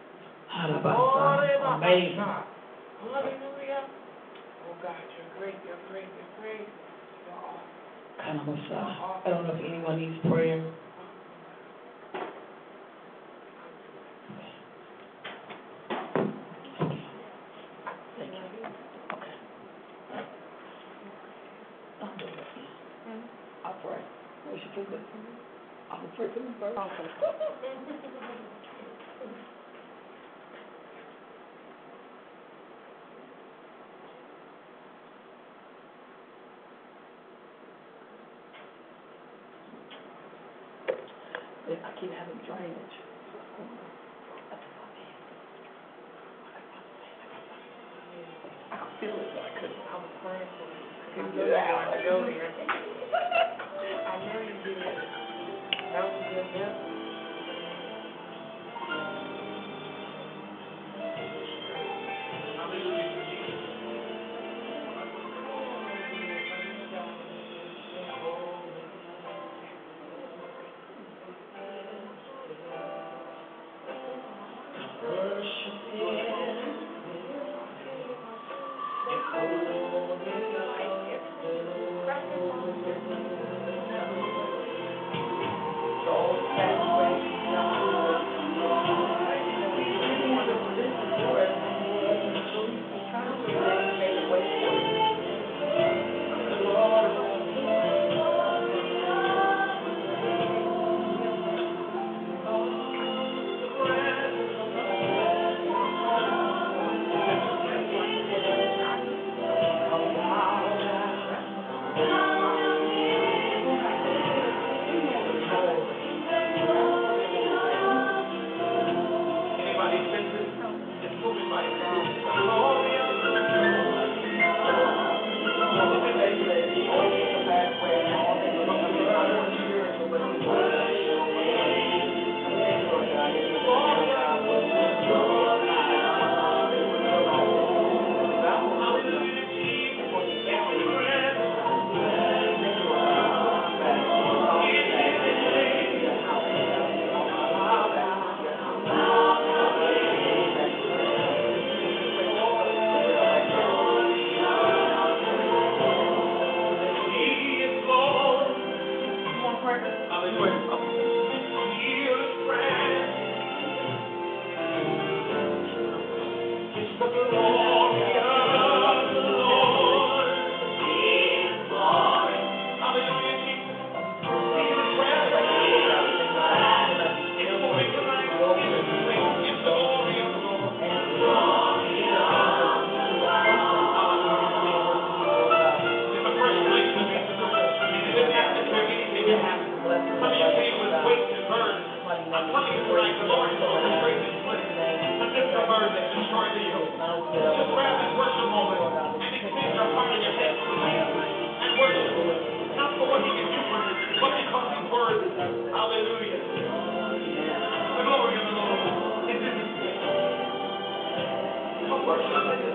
Amazing. Hallelujah. Oh God, you're great, you're great, you're great. You're awesome. I don't know if anyone needs prayer. Thank you. Okay. I'll pray. We should do this. I'll pray for them first. I keep having drainage. I could feel it, but I couldn't. I was praying for you. I get it out. I go there. I know you did. That was good, yeah. Don't Just grab this worship moment and extend your heart and your hands to him and worship him. Not for what he can do for you, but because he's worthy. Hallelujah. The glory of the Lord is in this place. Come worship him.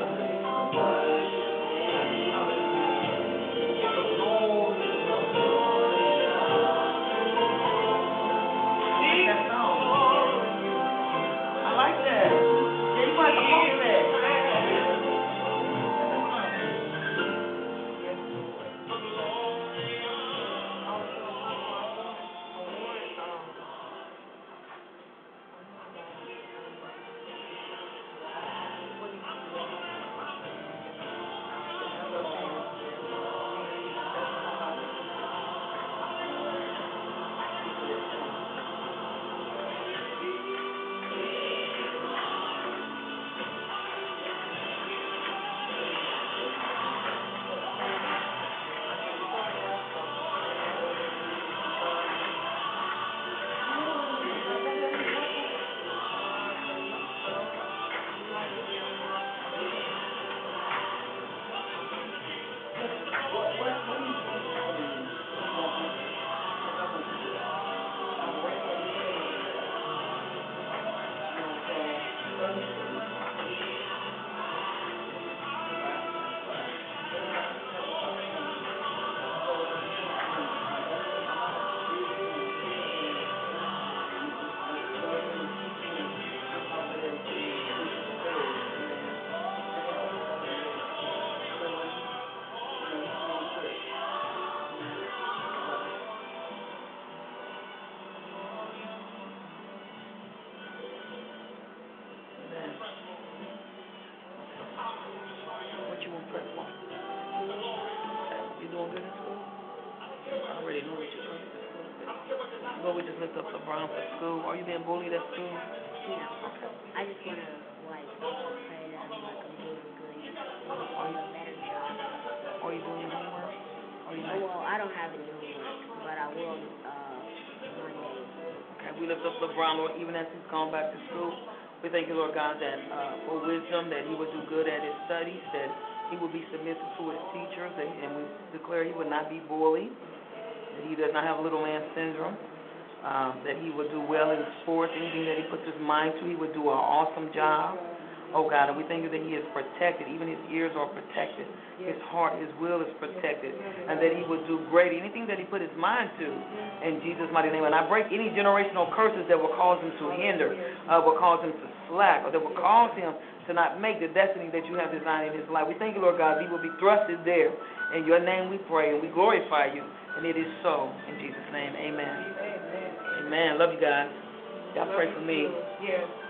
Lord, we just lift up LeBron for school. Are you being bullied at school? No. I just want to, pray that I'm doing good. On a better job. Are you doing homework? Well, I don't have any homework, but I will Monday. Okay, we lift up LeBron, Lord, even as he's gone back to school. We thank you, Lord God, that for wisdom, that he would do good at his studies, that he would be submissive to his teachers, and we declare he would not be bullied, that he does not have little man syndrome, that he would do well in sports, anything that he puts his mind to, he would do an awesome job. Oh God, and we thank you that he is protected, even his ears are protected, his heart, his will is protected, and that he would do great, anything that he put his mind to, in Jesus' mighty name. And I break any generational curses that will cause him to hinder, will cause him to slack, or that will cause him to not make the destiny that you have designed in his life. We thank you, Lord God, he will be thrusted there. In your name we pray, and we glorify you, and it is so. In Jesus' name, amen. Amen. Love you guys. Y'all pray for me. Yes.